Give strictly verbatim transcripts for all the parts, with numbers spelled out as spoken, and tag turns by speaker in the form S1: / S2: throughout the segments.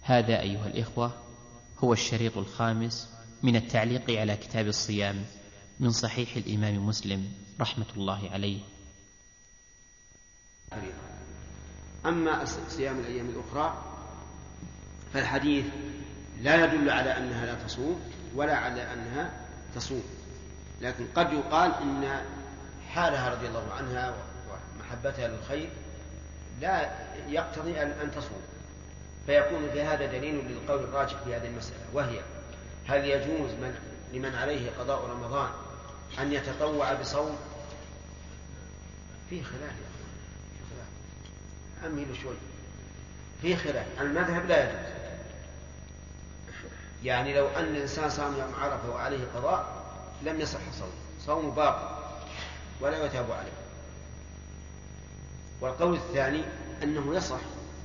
S1: هذا أيها الإخوة هو الشريط الخامس من التعليق على كتاب الصيام من صحيح الإمام مسلم رحمة الله عليه.
S2: أما صيام الأيام الأخرى فالحديث لا يدل على أنها لا تصوم ولا على أنها تصوم، لكن قد يقال إن حالها رضي الله عنها ومحبتها للخير لا يقتضي أن تصوم، فيكون في هذا دليل للقول الراجح في هذه المسألة، وهي هل يجوز من لمن عليه قضاء رمضان أن يتطوع بصوم؟ في خلاف يا أخوان، أمهلوا شوي، في خلاف. المذهب لا يجوز، يعني لو أن الإنسان صام يوم عرفة وعليه قضاء لم يصح صوم، صوم باطل ولا يتاب عليه. والقول الثاني أنه يصح،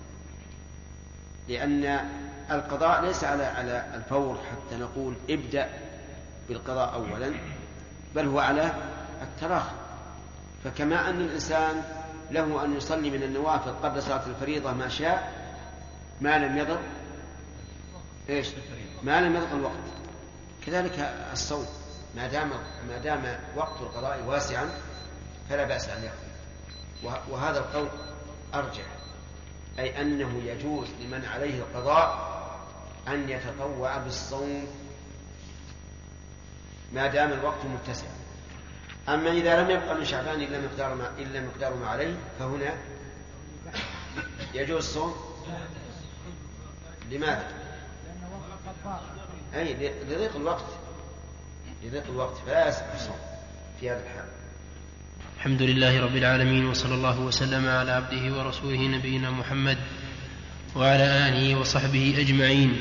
S2: لأن القضاء ليس على على الفور حتى نقول ابدأ بالقضاء أولا، بل هو على التراخي. فكما أن الإنسان له أن يصلي من النوافل قبل صلاة الفريضة ما شاء ما لم يضر إيش ما لم يضر الوقت، كذلك الصوم ما دام ما دام وقت القضاء واسعا فلا بأس أن يقضي. وهذا القول أرجح، أي أنه يجوز لمن عليه القضاء أن يتطوع بالصوم ما دام الوقت متسع. أما إذا لم يبقى من شعبان إلا مقدار ما, إلا مقدار ما عليه فهنا يجوز الصوم. لماذا؟ أي لضيق الوقت، لضيق الوقت فلا يصح الصوم في هذا الحال.
S3: الحمد لله رب العالمين، وصلى الله وسلم على عبده ورسوله نبينا محمد وعلى آله وصحبه أجمعين.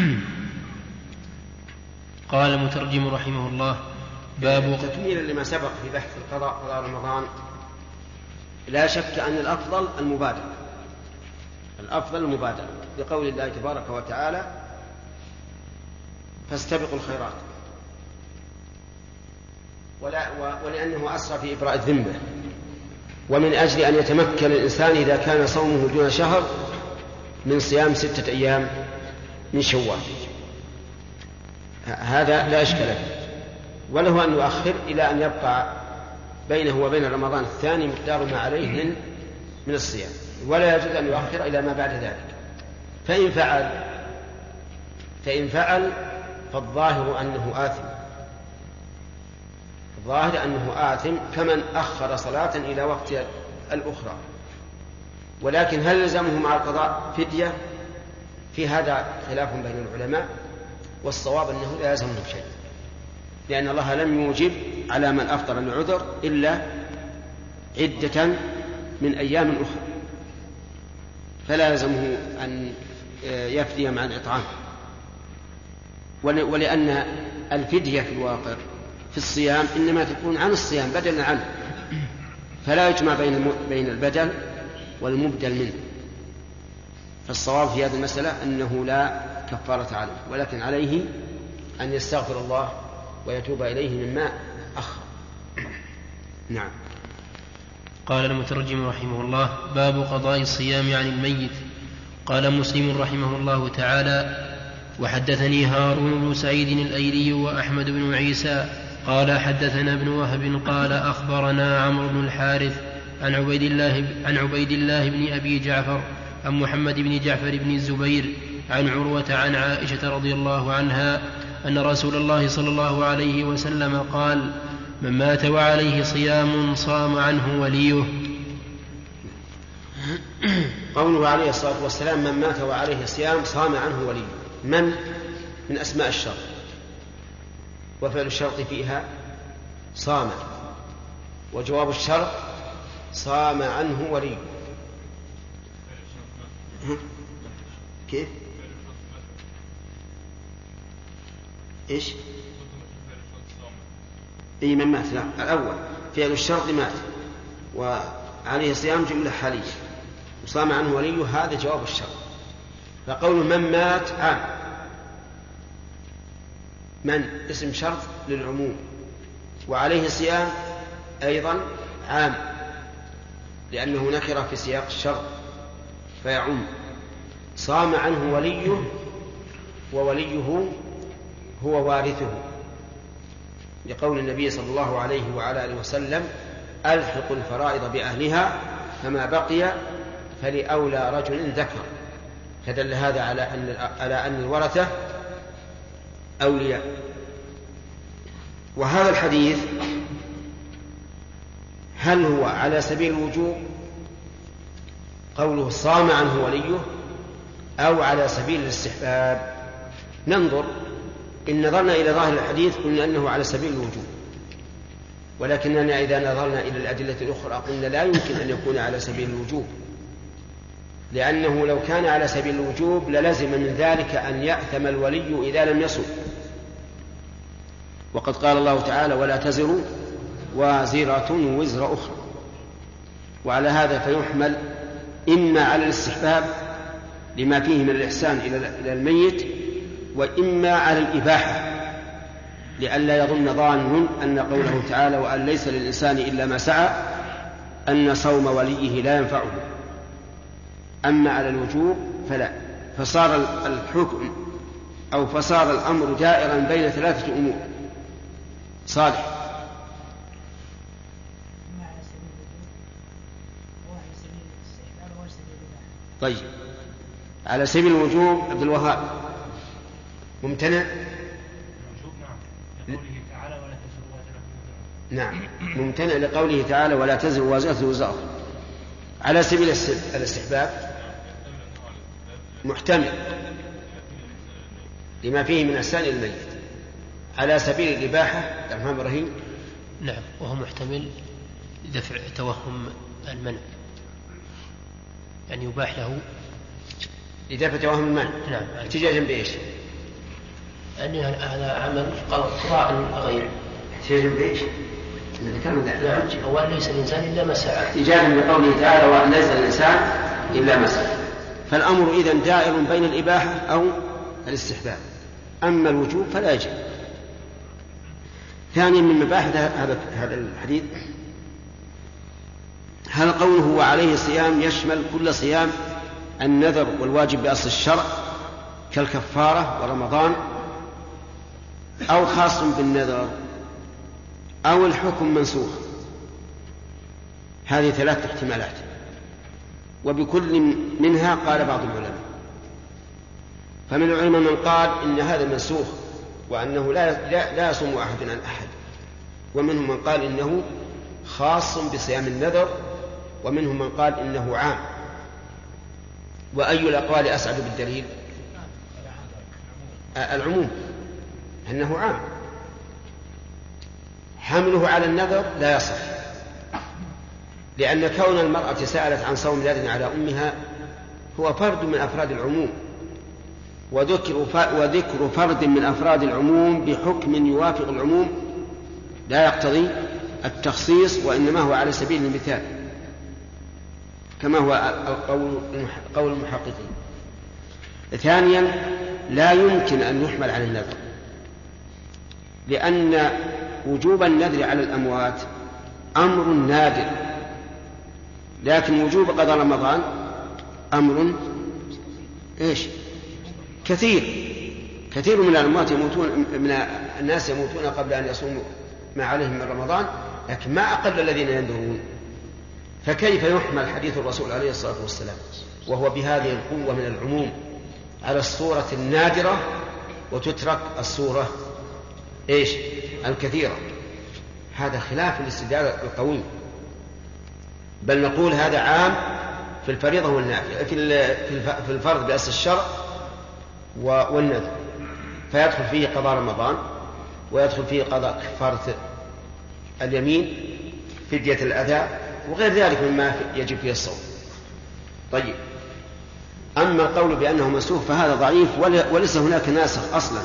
S3: قال المترجم رحمه الله: باب
S2: تكميلا لما سبق في بحث القضاء قضاء رمضان، لا شك أن الأفضل المبادرة، الأفضل المبادرة بقول الله تبارك وتعالى: فاستبقوا الخيرات، ولا ولأنه أسرى في إبراء الذمة، ومن أجل أن يتمكن الإنسان إذا كان صومه دون شهر من صيام ستة أيام من شوال، هذا لا إشكال فيه، وله أن يؤخر إلى أن يبقى بينه وبين رمضان الثاني مقدار ما عليه من من الصيام، ولا يجوز أن يؤخر إلى ما بعد ذلك. فإن فعل فإن فعل فالظاهر أنه آثم، الظاهر أنه آثم كمن أخر صلاة إلى وقت الأخرى. ولكن هل يلزمه مع القضاء فدية؟ في هذا خلاف بين العلماء، والصواب أنه لا يلزمه شيء، لأن الله لم يوجب على من أفطر العذر إلا عدة من أيام أخرى، فلا يلزمه أن يفدي مع الإطعام. ولأن الفدية في الواقع في الصيام إنما تكون عن الصيام بدلا عنه، فلا يجمع بين بين البدل والمبدل منه. فالصواب في هذه المسألة أنه لا كفارة عليه، ولكن عليه أن يستغفر الله ويتوب إليه مما أخر. نعم.
S3: قال المترجم رحمه الله: باب قضاء الصيام عن الميت. قال مسلم رحمه الله تعالى: وحدثني هارون بن سعيد الأيلي وأحمد بن عيسى قال حدثنا ابن وهب قال أخبرنا عمرو بن الحارث عن عبيد الله عن عبيد الله بن أبي جعفر عن محمد بن جعفر بن الزبير عن عروة عن عائشة رضي الله عنها أن رسول الله صلى الله عليه وسلم قال: من مات وعليه صيام صام عنه وليه.
S2: قوله عليه الصلاة والسلام: من مات وعليه صيام صام عنه وليه، من من أسماء الشرط، وفعل الشرط فيها صام، وجواب الشرط صام عنه وليه. كيف؟ إيش؟ أي من مات، لا الأول فعل الشرط مات وعليه صيام جملة حالية، وصام عنه وليه هذا جواب الشرط. فقول من مات عام، من اسم شرط للعموم، وعليه صيام أيضا عام لأنه نكر في سياق الشرط فيعم. صام عنه وليه ووليه هو وارثه، لقول النبي صلى الله عليه وعلى آله وسلم: ألحق الفرائض بأهلها فما بقي فلأولى رجل ذكر. فدل هذا على أن على أن الورثة أولياء. وهذا الحديث هل هو على سبيل الوجوب قوله صام عنه وليه أو على سبيل الاستحباب؟ ننظر. إن نظرنا إلى ظاهر الحديث قلنا أنه على سبيل الوجوب، ولكننا إذا نظرنا إلى الأدلة الأخرى قلنا لا يمكن أن يكون على سبيل الوجوب، لأنه لو كان على سبيل الوجوب للزم من ذلك أن يأثم الولي إذا لم يصم. وقد قال الله تعالى: ولا تزر وازرة وزر أخرى. وعلى هذا فيحمل إما على الاستحباب لما فيه من الإحسان إلى الميت، وإما على الإباحة لئلا يظن ظان أن قوله تعالى: وأن ليس للإنسان إلا ما سعى أن صوم وليه لا ينفعه. أما على الوجوب فلا. فصار الحكم أو فصار الأمر دائرا بين ثلاثة أمور. صالح. طيب، على سبيل الوجوب عبد الوهاب ممتنع؟ نعم، ممتنع لقوله تعالى: ولا تزر وازرة وزر أخرى. على سبيل الاستحباب محتمل لما فيه من إحسان الميت. على سبيل الإباحة الرحمن الرحيم.
S3: نعم، وهو محتمل لدفع توهم المنع، يعني يباح له
S2: لدفع توهم المنع.
S3: نعم.
S2: احتجاجا بإيش؟
S3: أن هذا عمل قضاء غير.
S2: احتجاجا بإيش؟
S3: نعم، وأن ليس الإنسان إلا ما سعى.
S2: احتجاجا بقوله تعالى: وأن ليس الإنسان إلا ما سعى. فالأمر إذن دائر بين الإباحة أو الاستحباب. أما الوجوب فلا يجب. ثانيا من مباحث هذا الحديث: هل قوله وعليه صيام يشمل كل صيام النذر والواجب بأصل الشرع كالكفارة ورمضان، أو خاص بالنذر، أو الحكم منسوخ؟ هذه ثلاث احتمالات، وبكل منها قال بعض العلماء. فمن العلماء من قال إن هذا منسوخ وأنه لا, لا, لا يصوم أحد عن أحد، ومنهم من قال إنه خاص بصيام النذر، ومنهم من قال إنه عام. وأي الأقوال أسعد بالدليل؟ العموم، أنه عام. حمله على النذر لا يصح، لأن كون المرأة سألت عن صوم نذر على أمها هو فرد من أفراد العموم، وذكر وذكر فرد من أفراد العموم بحكم يوافق العموم لا يقتضي التخصيص، وإنما هو على سبيل المثال كما هو قول المحققين. ثانيا، لا يمكن أن يحمل على النذر، لأن وجوب النذر على الأموات أمر نادر، لكن وجوب قضاء رمضان أمر إيش؟ كثير كثير من الأموات يموتون، من الناس يموتون قبل أن يصوموا ما عليهم من رمضان، لكن ما أقل الذين ينذرون. فكيف يحمل حديث الرسول عليه الصلاة والسلام وهو بهذه القوة من العموم على الصورة النادرة، وتترك الصورة إيش؟ الكثيرة؟ هذا خلاف الاستدلال القوي. بل نقول هذا عام في الفريضة والنافلة، في الفرض بأصل الشرع والنذر، فيدخل فيه قضاء رمضان، ويدخل فيه قضاء كفارة اليمين، فدية الأذى، وغير ذلك مما يجب فيه الصوم. طيب، أما القول بأنه منسوخ فهذا ضعيف، وليس هناك ناسخ أصلا،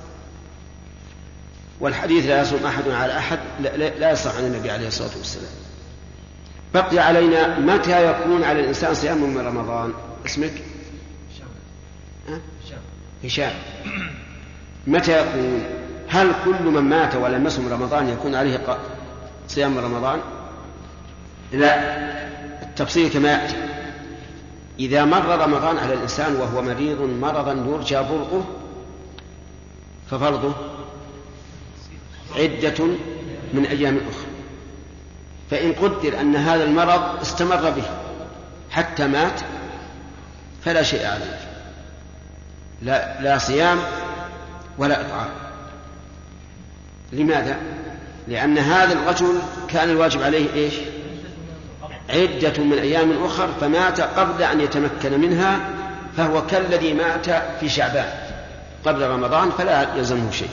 S2: والحديث لا يصوم أحد على أحد لا يصح عن النبي عليه الصلاة والسلام. بقي علينا متى يكون على الإنسان صيام من رمضان. اسمك؟ هشام. متى يكون؟ هل كل من مات ولم يصم رمضان يكون عليه صيام رمضان؟ لا، التفصيل كما يأتي. إذا مر رمضان على الإنسان وهو مريض مرضا يرجى برؤه ففرضه عدة من أيام أخرى. فإن قدر أن هذا المرض استمر به حتى مات فلا شيء عليه، لا, لا صيام ولا إطعام. لماذا؟ لأن هذا الرجل كان الواجب عليه إيش؟ عدة من أيام أخر، فمات قبل أن يتمكن منها، فهو كالذي مات في شعبان قبل رمضان فلا يلزمه شيء.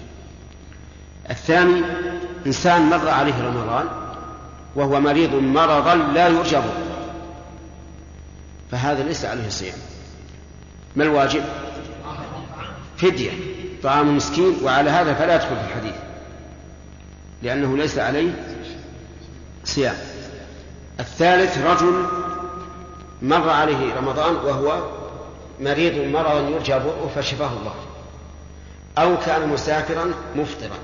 S2: الثاني إنسان مر عليه رمضان وهو مريض مرضا لا يرجى برؤه، فهذا ليس عليه صيام. ما الواجب؟ فدية طعام مسكين، وعلى هذا فلا يدخل في الحديث لأنه ليس عليه صيام. الثالث رجل مر عليه رمضان وهو مريض مرضا يرجى برؤه فشفاه الله، أو كان مسافرا مفطرا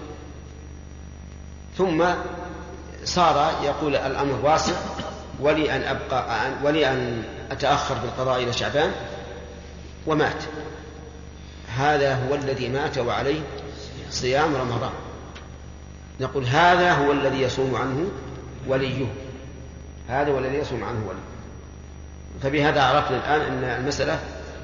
S2: ثم صار يقول الأمر واسع ولي أن أبقى ولي أن أتأخر بالقضاء إلى شعبان ومات، هذا هو الذي مات وعليه صيام رمضان. نقول هذا هو الذي يصوم عنه وليه، هذا هو الذي يصوم عنه وليه. فبهذا عرفنا الآن أن المسألة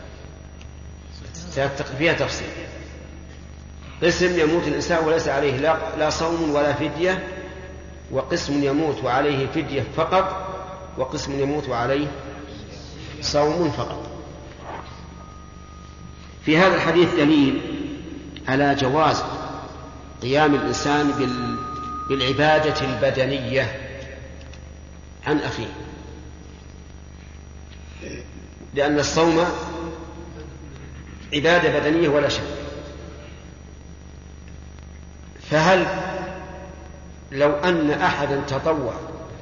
S2: فيها تفصيل. قسم يموت الإنسان وليس عليه لا صوم ولا فدية، وقسم يموت وعليه فدية فقط، وقسم يموت وعليه صوم فقط. في هذا الحديث دليل على جواز قيام الإنسان بالعبادة البدنية عن أخيه، لأن الصوم عبادة بدنية ولا شك. فهل لو أن أحدا تطوع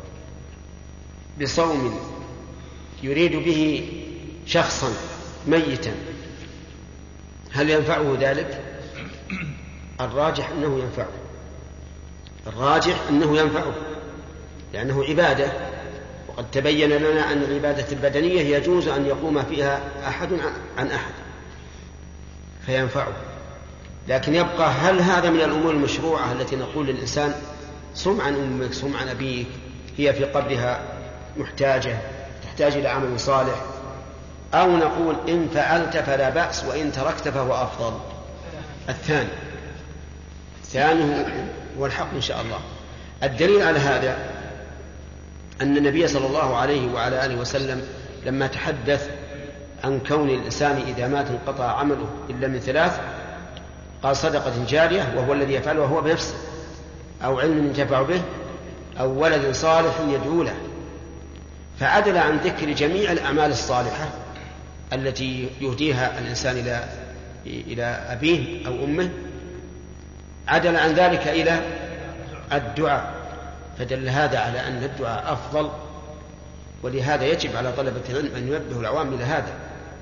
S2: بصوم يريد به شخصا ميتا هل ينفعه ذلك؟ الراجح أنه ينفعه، الراجح أنه ينفعه لأنه عبادة، وقد تبين لنا أن العبادة البدنية يجوز أن يقوم فيها أحد عن أحد فينفعه. لكن يبقى هل هذا من الأمور المشروعة التي نقول للإنسان صم عن أمك صم عن أبيك، هي في قبرها محتاجة تحتاج إلى عمل صالح، أو نقول إن فعلت فلا بأس وإن تركت فهو أفضل؟ الثاني الثاني هو الحق إن شاء الله. الدليل على هذا أن النبي صلى الله عليه وعلى آله وسلم لما تحدث عن كون الإنسان إذا مات انقطع عمله إلا من ثلاث قال صدقة جارية وهو الذي يفعله وهو بنفسه، أو علم ينتفع به، أو ولد صالح يدعو له، فعدل عن ذكر جميع الأعمال الصالحة التي يهديها الإنسان إلى إلى أبيه أو أمه، عدل عن ذلك إلى الدعاء، فدل هذا على أن الدعاء أفضل. ولهذا يجب على طلبة العلم أن ينبهوا العوام إلى هذا،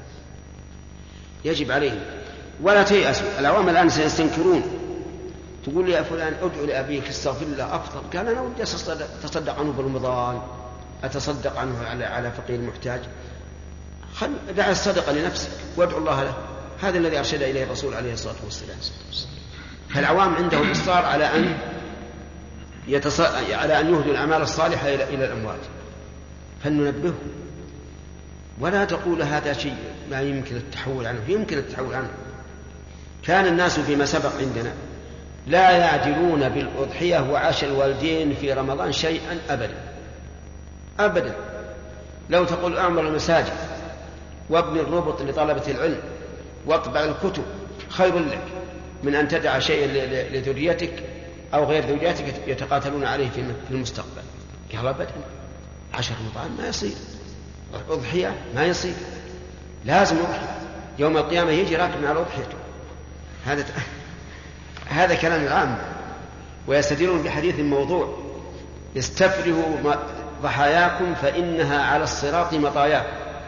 S2: يجب عليهم ولا تيأسوا. العوام الآن سيستنكرون، تقول لي يا فلان ادعو لأبيك استغفر الله أفضل، قال أنا ودي أتصدق عنه برمضان، أتصدق عنه على على فقير محتاج، خل دع الصدقة لنفسك وادعو الله له. هذا الذي أرشد إليه الرسول عليه الصلاة والسلام. فالعوام عندهم إصرار على أن يتص... على أن يهدوا الأعمال الصالحة إلى إلى الأموات، فلننبههم. ولا تقول هذا شيء ما يمكن التحول عنه، يمكن التحول عنه. كان الناس فيما سبق عندنا لا يعدلون بالأضحية وعاش الوالدين في رمضان شيئا أبدا أبدا. لو تقول أعمر المساجد وابن الربط لطلبة العلم واطبع الكتب خير لك من أن تدع شيئا لذريتك أو غير ذريتك يتقاتلون عليه في المستقبل. قال أبدا، عشر رمضان ما يصير، أضحية ما يصير، لازم أضحي يوم القيامة يجي راكب على أضحيته. هذا هذا كلام العام. ويستدلون بحديث موضوع استفرغوا ضحاياكم فإنها على الصراط مطاياكم،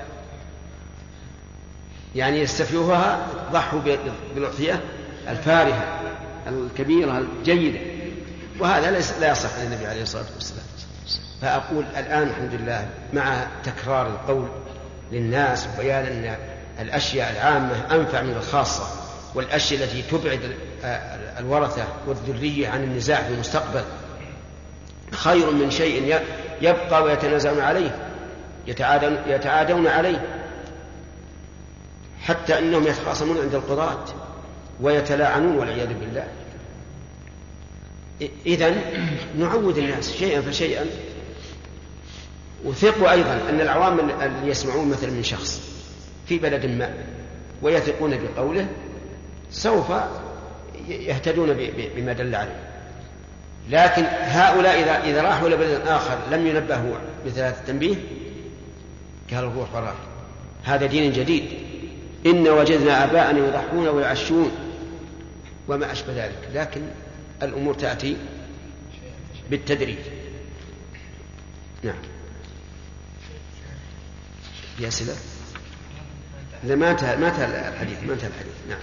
S2: يعني يستفرغوها، ضحوا بالأضحية الفارهة الكبيرة الجيدة، وهذا لا يصح عن النبي عليه الصلاة والسلام. فأقول الآن الحمد لله مع تكرار القول للناس وبيان أن الأشياء العامة أنفع من الخاصة، والأشياء التي تبعد الورثة والذرية عن النزاع في المستقبل خير من شيء يبقى ويتنازعون عليه يتعادون عليه، حتى إنهم يتخاصمون عند القضاة ويتلاعنون والعياذ بالله. إذن نعود الناس شيئا فشيئا، وثقوا أيضا أن العوام اللي يسمعون مثلا من شخص في بلد ما ويثقون بقوله سوف يهتدون بما دل عليه. لكن هؤلاء إذا, إذا راحوا لبلد آخر لم ينبهوا مثل هذا التنبيه قالوا الروح وراء هذا دين جديد، إن وجدنا آباءنا يضحون ويعشون وما أشبه ذلك. لكن الأمور تأتي بالتدريج. نعم. يا سلام، ما انتهى ما انتهى الحديث ما انتهى الحديث. نعم.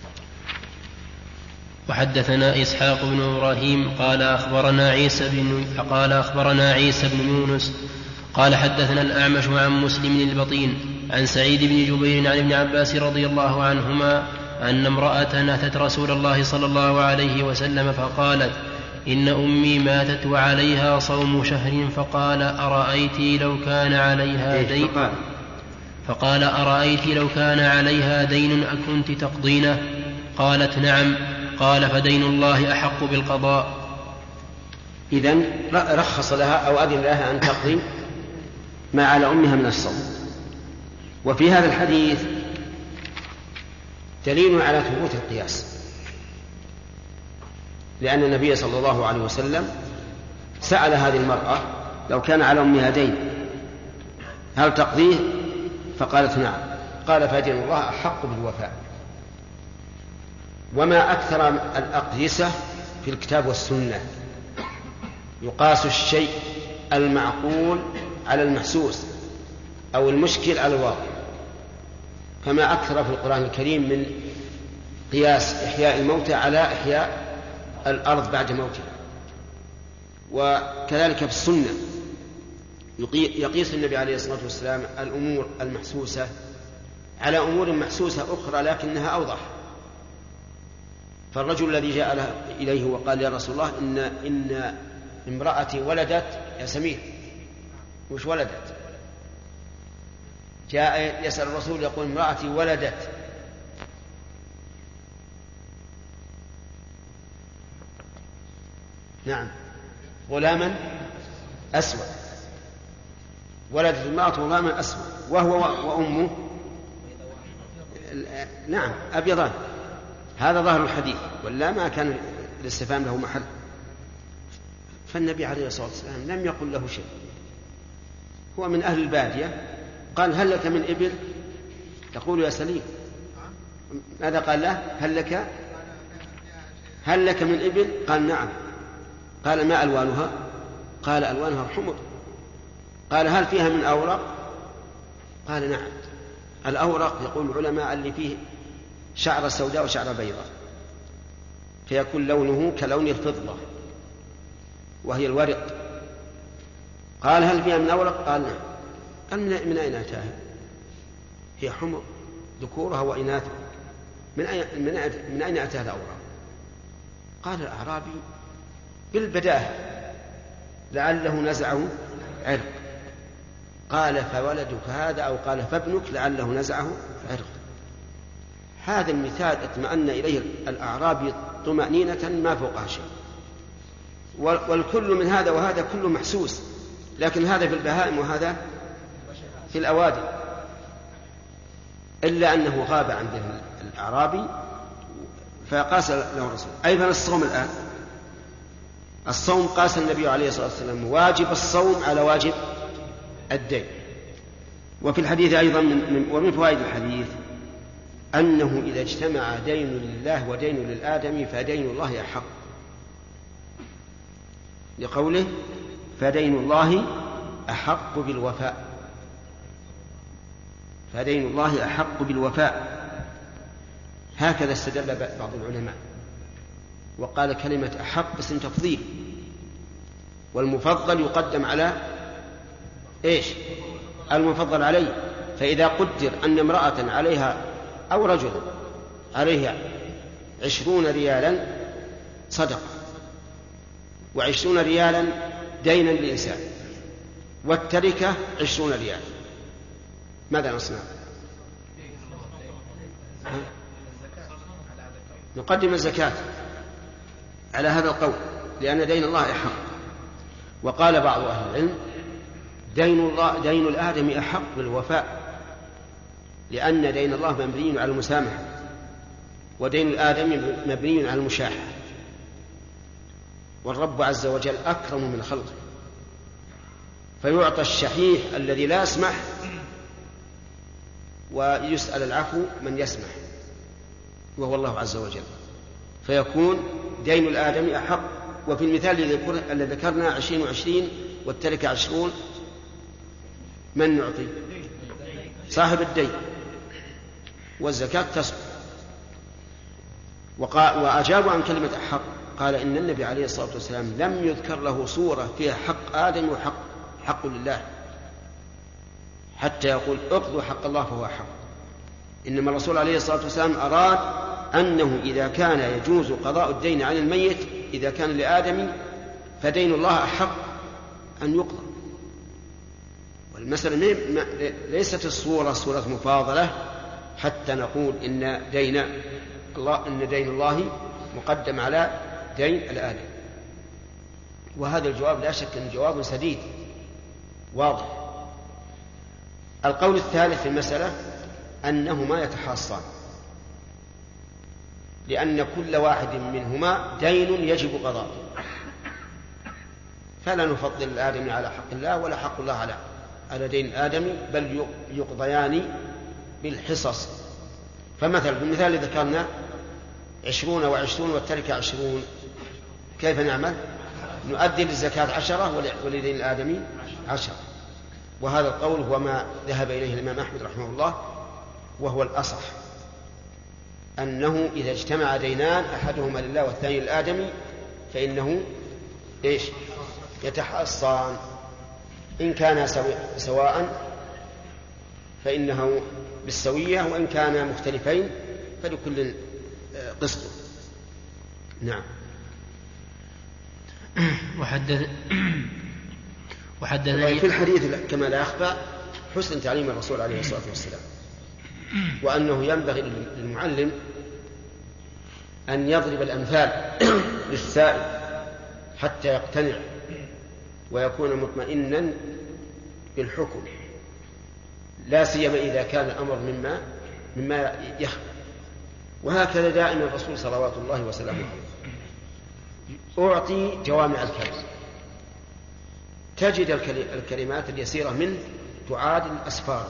S3: وحدثنا إسحاق بن إبراهيم قال أخبرنا عيسى بن قال أخبرنا عيسى بن يونس قال حدثنا الأعمش عن مسلم البطين عن سعيد بن جبير عن ابن عباس رضي الله عنهما أن امرأة أتت رسول الله صلى الله عليه وسلم فقالت إن أمي ماتت وعليها صوم شهر، فقال أرأيت لو كان عليها دين فقال أرأيت لو كان عليها دين أكنت تقضينه؟ قالت نعم. قال فدين الله أحق بالقضاء.
S2: إذن رخص لها أو أذن لها أن تقضي ما على أمها من الصوم. وفي هذا الحديث دليل على ثبوت القياس، لأن النبي صلى الله عليه وسلم سأل هذه المرأة لو كان على أمها دين هل تقضيه؟ فقالت نعم. قال فدين الله أحق بالوفاء. وما أكثر الأقيسة في الكتاب والسنة، يقاس الشيء المعقول على المحسوس أو المشكل على الواقع، فما أكثر في القرآن الكريم من قياس إحياء الموتى على إحياء الأرض بعد موتها. وكذلك في السنة يقيس النبي عليه الصلاة والسلام الأمور المحسوسة على أمور محسوسة أخرى لكنها أوضح. فالرجل الذي جاء إليه وقال يا رسول الله إن, إن امرأتي ولدت يا سمير، وش ولدت؟ جاء يسأل الرسول يقول امرأتي ولدت، نعم، غلاما أسود، ولدت المرأة غلاما أسود وهو وأمه نعم أبيضان. هذا ظاهر الحديث، ولا ما كان الاستفهام له محل. فالنبي عليه الصلاة والسلام لم يقل له شيء، هو من أهل البادية، قال هل لك من إبل؟ تقول يا سليم. ماذا قال له؟ هل لك هل لك من إبل؟ قال نعم. قال ما ألوانها؟ قال ألوانها الحمر. قال هل فيها من أورق؟ قال نعم. الأورق يقول العلماء اللي فيه شعر سوداء وشعر بيضاء، فيكون لونه كلون الفضة وهي الورق. قال هل فيها من أورق؟ قال نعم. قال من أين أتاها؟ هي حمر ذكورها وإناثها، من أين من أين أتاها الأورق؟ قال الأعرابي بالبداهة لعله نزعه عرق. قال فولدك هذا أو قال فابنك لعله نزعه عرق. هذا المثال اطمأن إليه الأعرابي طمأنينة ما فوقها شيء. والكل من هذا وهذا كله محسوس، لكن هذا في البهائم وهذا في الأوادم، إلا أنه غاب عند الأعرابي فقاس له الرسول. أيضا الصوم الآن، الصوم قاس النبي عليه الصلاة والسلام واجب الصوم على واجب الدين. وفي الحديث أيضا من ومن فوائد الحديث أنه إذا اجتمع دين لله ودين للآدم فدين الله أحق، لقوله فدين الله أحق بالوفاء، فدين الله أحق بالوفاء. هكذا استدل بعض العلماء وقال كلمة أحق اسم تفضيل، والمفضل يقدم على إيش؟ المفضل عليه، فإذا قدر أن امرأة عليها أو رجل عليه عشرون ريالا صدقة وعشرون ريالا دينا للإنسان والتركة عشرون ريال، ماذا نصنع؟ نقدم الزكاة على هذا القول لأن دين الله أحق. وقال بعض أهل العلم دين الله دين الآدم أحق بالوفاء، لأن دين الله مبني على المسامحة ودين الآدم مبني على المشاحة، والرب عز وجل أكرم من خلقه، فيعطى الشحيح الذي لا يسمح ويسأل العفو من يسمح وهو الله عز وجل، فيكون دين الآدم أحق. وفي المثال الذي ذكرنا عشرين وعشرين والتركة عشرون، من نعطي؟ صاحب الدين، والزكاة تسقط. وأجابوا عن كلمة أحق قال إن النبي عليه الصلاة والسلام لم يذكر له صورة فيها حق آدم وحق حق لله حتى يقول اقضوا حق الله فهو حق، إنما الرسول عليه الصلاة والسلام أراد أنه إذا كان يجوز قضاء الدين عن الميت إذا كان لآدم فدين الله أحق أن يقضى. والمسألة ليست الصورة صورة مفاضلة حتى نقول إن دين الله إن دين الله مقدم على دين الآدم. وهذا الجواب لا شك أنه جواب سديد واضح. القول الثالث في المسألة أنهما يتحاصان، لأن كل واحد منهما دين يجب قضاءه، فلا نفضل الآدم على حق الله ولا حق الله على على دين الآدم، بل يقضيان بالحصص. فمثلا بالمثال الذي ذكرنا عشرون وعشرون والتركة عشرون، كيف نعمل؟ نؤدي للزكاة عشرة ولدين الآدمي عشرة. وهذا القول هو ما ذهب إليه الإمام أحمد رحمه الله، وهو الأصح أنه إذا اجتمع دينان أحدهما لله والثاني للآدمي فإنه إيش؟ يتحاصان. إن كان سواء فإنه بالسوية، وإن كان مختلفين فلكل قسط. نعم.
S3: وحدث وحدثني
S2: في الحديث كما لا يخفى حسن تعليم الرسول عليه الصلاة والسلام، وأنه ينبغي للمعلم أن يضرب الأمثال للسائل حتى يقتنع ويكون مطمئنا بالحكم، لا سيما إذا كان الأمر مما مما يخفى. وهكذا دائما الرسول صلوات الله وسلامه عليه أعطي جوامع الكلم، تجد الكلمات اليسيرة منه تعادل الأسفار.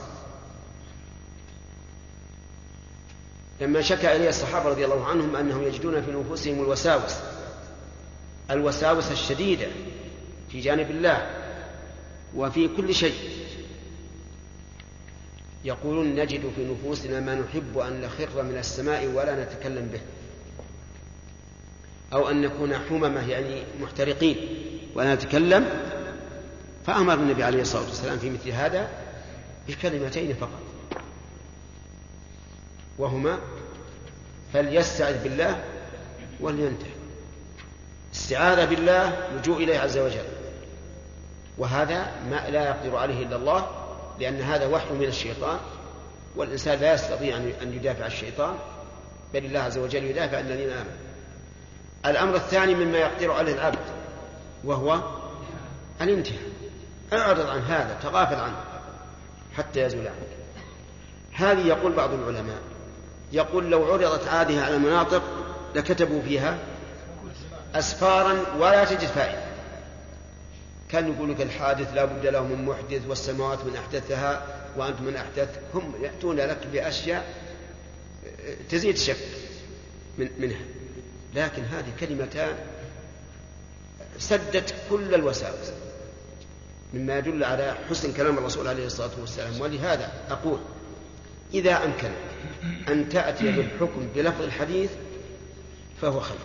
S2: لما شكى إليه الصحابة رضي الله عنهم أنهم يجدون في نفوسهم الوساوس الوساوس الشديدة في جانب الله وفي كل شيء، يقولون نجد في نفوسنا ما نحب أن نخر من السماء ولا نتكلم به، أو أن نكون حممة يعني محترقين ولا نتكلم. فأمر النبي عليه الصلاة والسلام في مثل هذا بكلمتين فقط، وهما فليستعذ بالله ولينتهي. استعاذ بالله لجوء إليه عز وجل، وهذا ما لا يقدر عليه إلا الله، لأن هذا وحي من الشيطان، والإنسان لا يستطيع أن يدافع الشيطان، بل الله عز وجل يدافع عن الذين آمنوا. الأمر الثاني مما يقدر عليه العبد وهو الانتهاء، اعرض عن هذا، تغافل عنه حتى يزول عنك. هذه يقول بعض العلماء يقول لو عرضت هذه على المناطق لكتبوا فيها أسفارا ولا تجد فائدة. كان يقول لك الحادث لا بد له من محدث، والسماوات من أحدثها وأنت من أحدث. هم يأتون لك بأشياء تزيد شك من منها، لكن هذه كلمتان سدت كل الوساوس، مما يدل على حسن كلام الرسول عليه الصلاة والسلام. ولهذا أقول إذا أمكن أن تأتي بالحكم بلفظ الحديث فهو خير،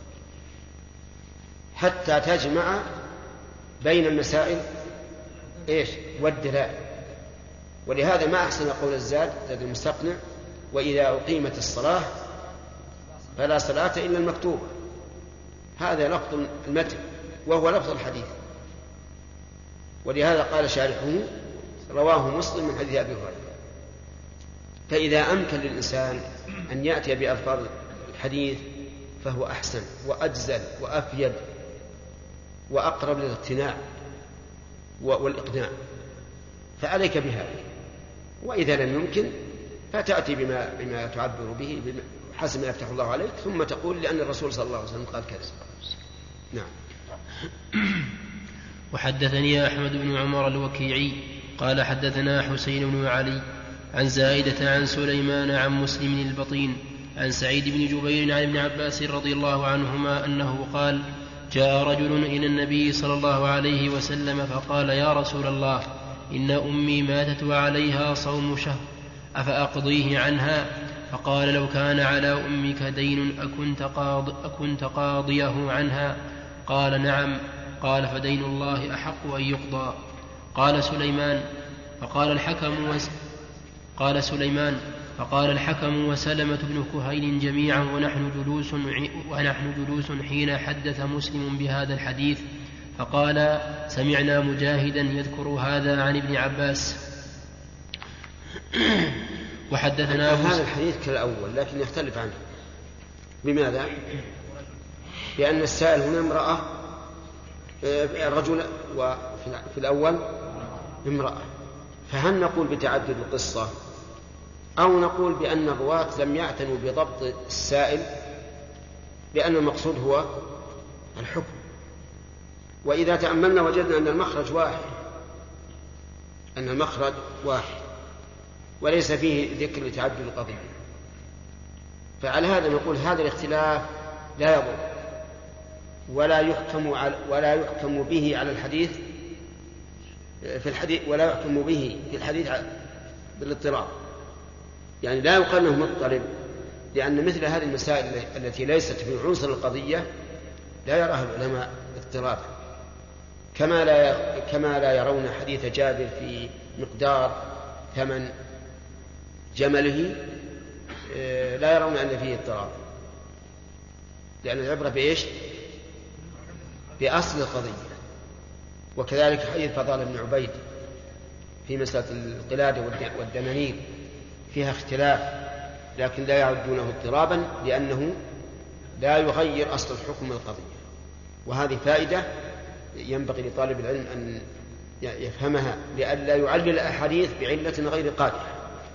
S2: حتى تجمع بين المسائل إيش والدلائل. ولهذا ما أحسن قول الزاد زاد المستقنع: وإذا أقيمت الصلاة فلا صلاة إلا المكتوبة. هذا لفظ المتن وهو لفظ الحديث، ولهذا قال شارحه: رواه مسلم من حديث أبي هريرة. فإذا أمكن للإنسان أن يأتي بألفاظ الحديث فهو أحسن وأجزل وأفيد وأقرب للاقتناع والإقناع، فعليك بهذا. وإذا لم يمكن فتأتي بما, بما تعبر به حسب ما يفتح الله عليك، ثم تقول لأن الرسول صلى الله عليه وسلم قال كذا. نعم.
S3: وحدثني أحمد بن عمر الوكيعي قال حدثنا حسين بن علي عن زائدة عن سليمان عن مسلم البطين عن سعيد بن جبير عن ابن عباس رضي الله عنهما أنه قال: جاء رجل إلى النبي صلى الله عليه وسلم فقال: يا رسول الله، إن أمي ماتت وعليها صوم شهر، أفأقضيه عنها؟ فقال: لو كان على أمك دين أكنت, قاض أكنت قاضيه عنها؟ قال: نعم. قال: فدين الله أحق أن يقضى. قال سليمان فقال الحكم وس... قال سليمان فقال الحكم وسلمة بن كهيل جميعا ونحن جلوس, ونحن جلوس حين حدث مسلم بهذا الحديث، فقال: سمعنا مجاهدا يذكر هذا عن ابن عباس. وحدثنا
S2: هذا الحديث كالأول لكن يختلف عنه. بماذا؟ لأن السائل هنا امرأة، الرجل، وفي الأول امرأة، فهل نقول بتعدد القصة أو نقول بأن الرواة لم يعتنوا بضبط السائل، لأن المقصود هو الحكم؟ وإذا تأملنا وجدنا أن المخرج واحد أن المخرج واحد وليس فيه ذكر لتعدد القضية، فعلى هذا نقول هذا الاختلاف لا يضر ولا يحكم ولا يحكم به على الحديث في الحديث ولا يحكم به في الحديث بالاضطراب، يعني لا يقال انه مضطرب، لأن مثل هذه المسائل التي ليست في عنصر القضية لا يراها العلماء اضطرابا، كما لا كما لا يرون حديث جابر في مقدار ثمن جمله لا يرون أن فيه اضطراب، لأن العبرة بإيش؟ بأصل القضية. وكذلك حديث فضال بن عبيد في مسألة القلادة والدنانير فيها اختلاف، لكن لا يعدونه اضطرابا لأنه لا يغير أصل الحكم القضية. وهذه فائدة ينبغي لطالب العلم أن يفهمها لئلا يعلل الأحاديث بعلة غير قادحة.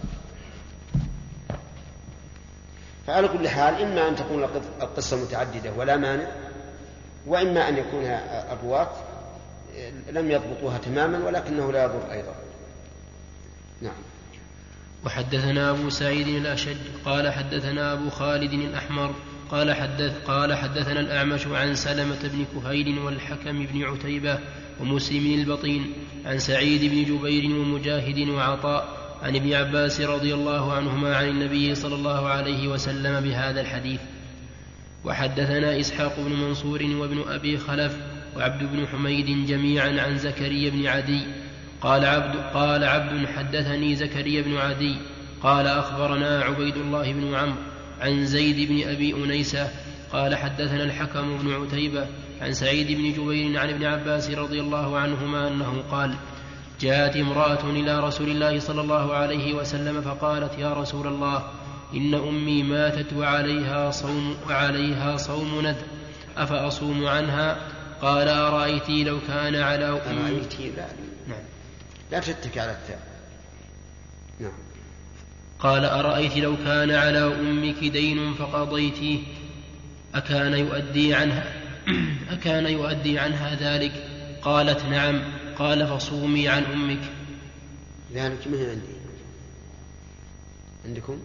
S2: فعلى كل حال إما أن تكون القصة متعددة ولا مانع، وإما أن يكون الرواة لم يضبطوها تماما ولكنه لا يضر أيضا. نعم.
S3: وحدثنا أبو سعيد الأشج قال حدثنا أبو خالد الأحمر قال حدث قال حدثنا الأعمش عن سلمة بن كهيل والحكم بن عتيبة ومسلم البطين عن سعيد بن جبير ومجاهد وعطاء عن ابن عباس رضي الله عنهما عن النبي صلى الله عليه وسلم بهذا الحديث. وحدثنا إسحاق بن منصور وابن أبي خلف وعبد بن حميد جميعا عن زكريا بن عدي قال عبد, قال عبد حدثني زكريا بن عدي قال أخبرنا عبيد الله بن عمرو عن زيد بن أبي أنيسة قال حدثنا الحكم بن عتيبة عن سعيد بن جبير عن ابن عباس رضي الله عنهما أنه قال: جاءت امرأة إلى رسول الله صلى الله عليه وسلم فقالت: يا رسول الله، إن أمي ماتت وعليها صوم, وعليها صوم نذر، أفأصوم عنها؟ قال: أرأيتي لو كان على أمي.
S2: أرأيتي لا نعم لا تتك على التاء. نعم.
S3: قال: أرأيت لو كان على أمك دين فقضيتيه أكان يؤدي عنها أكان يؤدي عنها ذلك؟ قالت: نعم. قال: فصومي عن أمك.
S2: ذلك ما هي عندي عندكم؟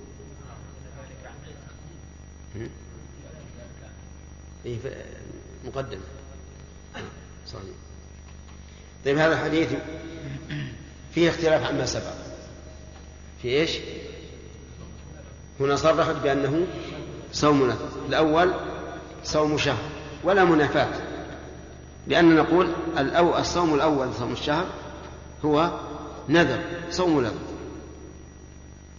S2: إيه مقدم صحيح. طيب هذا الحديث فيه اختلاف عما سبق. في إيش؟ هنا صرحت بأنه صوم نذر، الأول صوم شهر ولا منافاة، لأن نقول الصوم الأول صوم الشهر هو نذر، صوم نذر،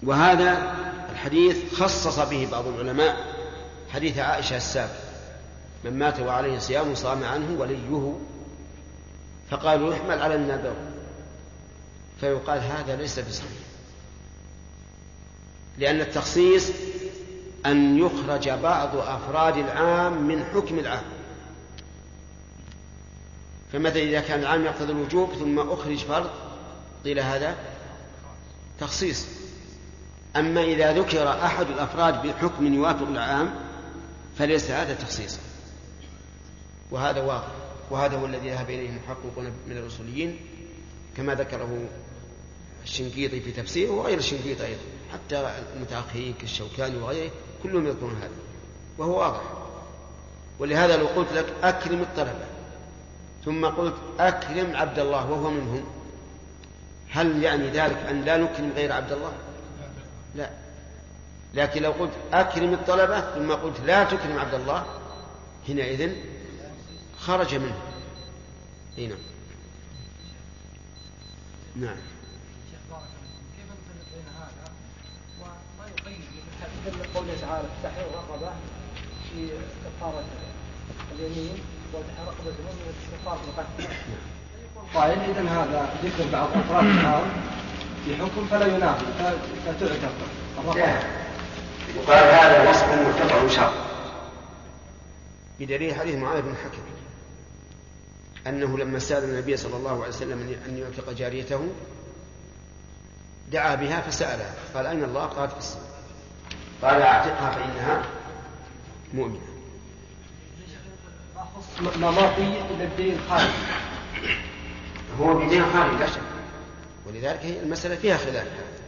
S2: وهذا الحديث خصص به بعض العلماء حديث عائشة السابق: من مات وعليه صيام صام عنه وليه، فقالوا يحمل على النذر، فيقال هذا ليس بصحيح، لأن التخصيص أن يخرج بعض أفراد العام من حكم العام. فمثلا إذا كان العام يقتضي الوجوب ثم أخرج فرض قيل هذا تخصيص. أما إذا ذكر أحد الأفراد بحكم يوافق العام فليس هذا تخصيصا، وهذا واضح، وهذا هو الذي ذهب إليه المحققون من الأصوليين كما ذكره الشنقيطي في تفسيره وغير الشنقيطي أيضا، حتى المتأخرين كالشوكاني وغيره كلهم يذكرون هذا، وهو واضح. ولهذا لو قلت لك أكرم الطلبة ثم قلت أكرم عبد الله وهو منهم، هل يعني ذلك أن لا نكرم غير عبد الله؟ لا. لكن لو قلت أكرم الطلبة ثم قلت لا تكرم عبد الله، حينئذ خرج منه. هنا نعم.
S4: كيف نفرق بين هذا وما يقيد مثل قوله تعالى تحرير رقبة في كفارة اليمين وتحرير رقبة المؤمن في كفارة القتل؟ قائل إذن هذا ذكر بعض أفراد العام في حكم فلا ينافي فتعتبر الرقبة.
S2: وقال هذا وصف مرتفع شرط بدليل حديث معاذ بن حكم أنه لما سأل النبي صلى الله عليه وسلم أن يعتق جاريته دعا بها فسألها قال أين الله؟ قالت في السماء. قال أعتقها فإنها مؤمنة.
S4: ما ما في إلا الدين خارج،
S2: هو بدين خارج لا شك، ولذلك هي المسألة فيها خلاف،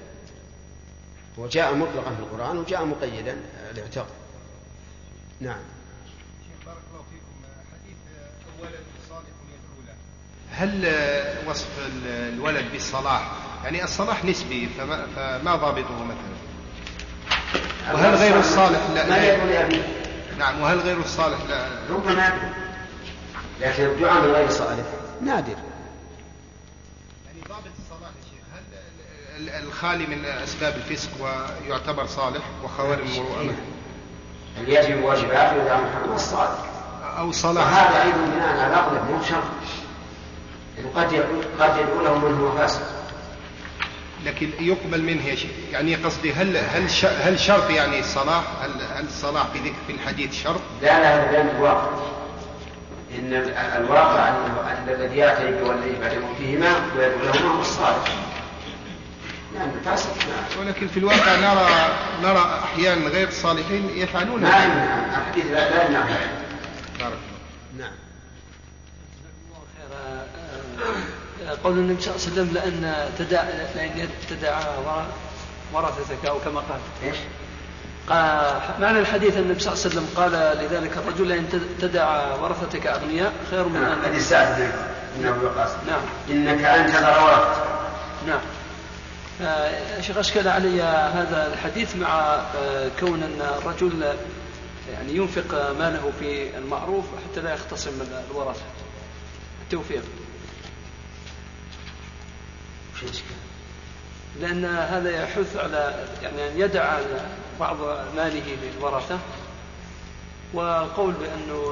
S2: وجاء مطلقا في القرآن وجاء مقيدا الاعتاق. نعم.
S5: بارك الله فيكم. حديث الولد صالح يدعو له، هل وصف الولد بالصلاح يعني الصلاح نسبي فما, فما ضابطه مثلا؟ وهل غير الصالح لا, لا نعم وهل غير الصالح لا
S2: ربما يكون، لكن الدعاء من غير صالح نادر.
S5: يعني ضابط الصلاح يا شيخ، هل الخالي من أسباب الفسق ويعتبر صالح وخوارم المروءة
S2: اللي يجب واجبات وإذا محرم الصالح
S5: أو صلاح؟
S2: هذا أيضا بناء على عقله مو شرط، قد قد يقول له من هو فاسق
S5: لكن يقبل منه يا شيخ. يعني قصدي هل هل هل شرط يعني الصلاح؟ هل هل الصلاح في ذكر في الحديث شرط؟
S2: لا لا لا الواقع إن الواقع أن الذي يأتي بوليه بعد موتهما ويدعو لهما هو الصالح يعني الفاسق.
S5: ولكن في الواقع نرى نرى أحيانا غير الصالحين يفعلون
S2: ما يمنع الحديث لا يمنع.
S5: بارك
S2: نعم.
S4: قول النبي صلى الله عليه وسلم لأن تدعى لأن تدعى ورثتك أو كما قال
S2: إيش؟
S4: قال معنى الحديث النبي صلى الله عليه وسلم قال لذلك الرجل أن تدعى ورثتك أغنياء خير من أن
S2: هذه الساعة إنه يقاس.
S4: نعم.
S2: إنك أن تذر ورثتك.
S4: نعم. يا شيخ أشكل علي هذا الحديث مع كون أن الرجل يعني ينفق ماله في المعروف حتى لا يختصم الورثة. التوفيق. لأن هذا يحث على يعني أن يدع بعض ماله للورثة، والقول بأنه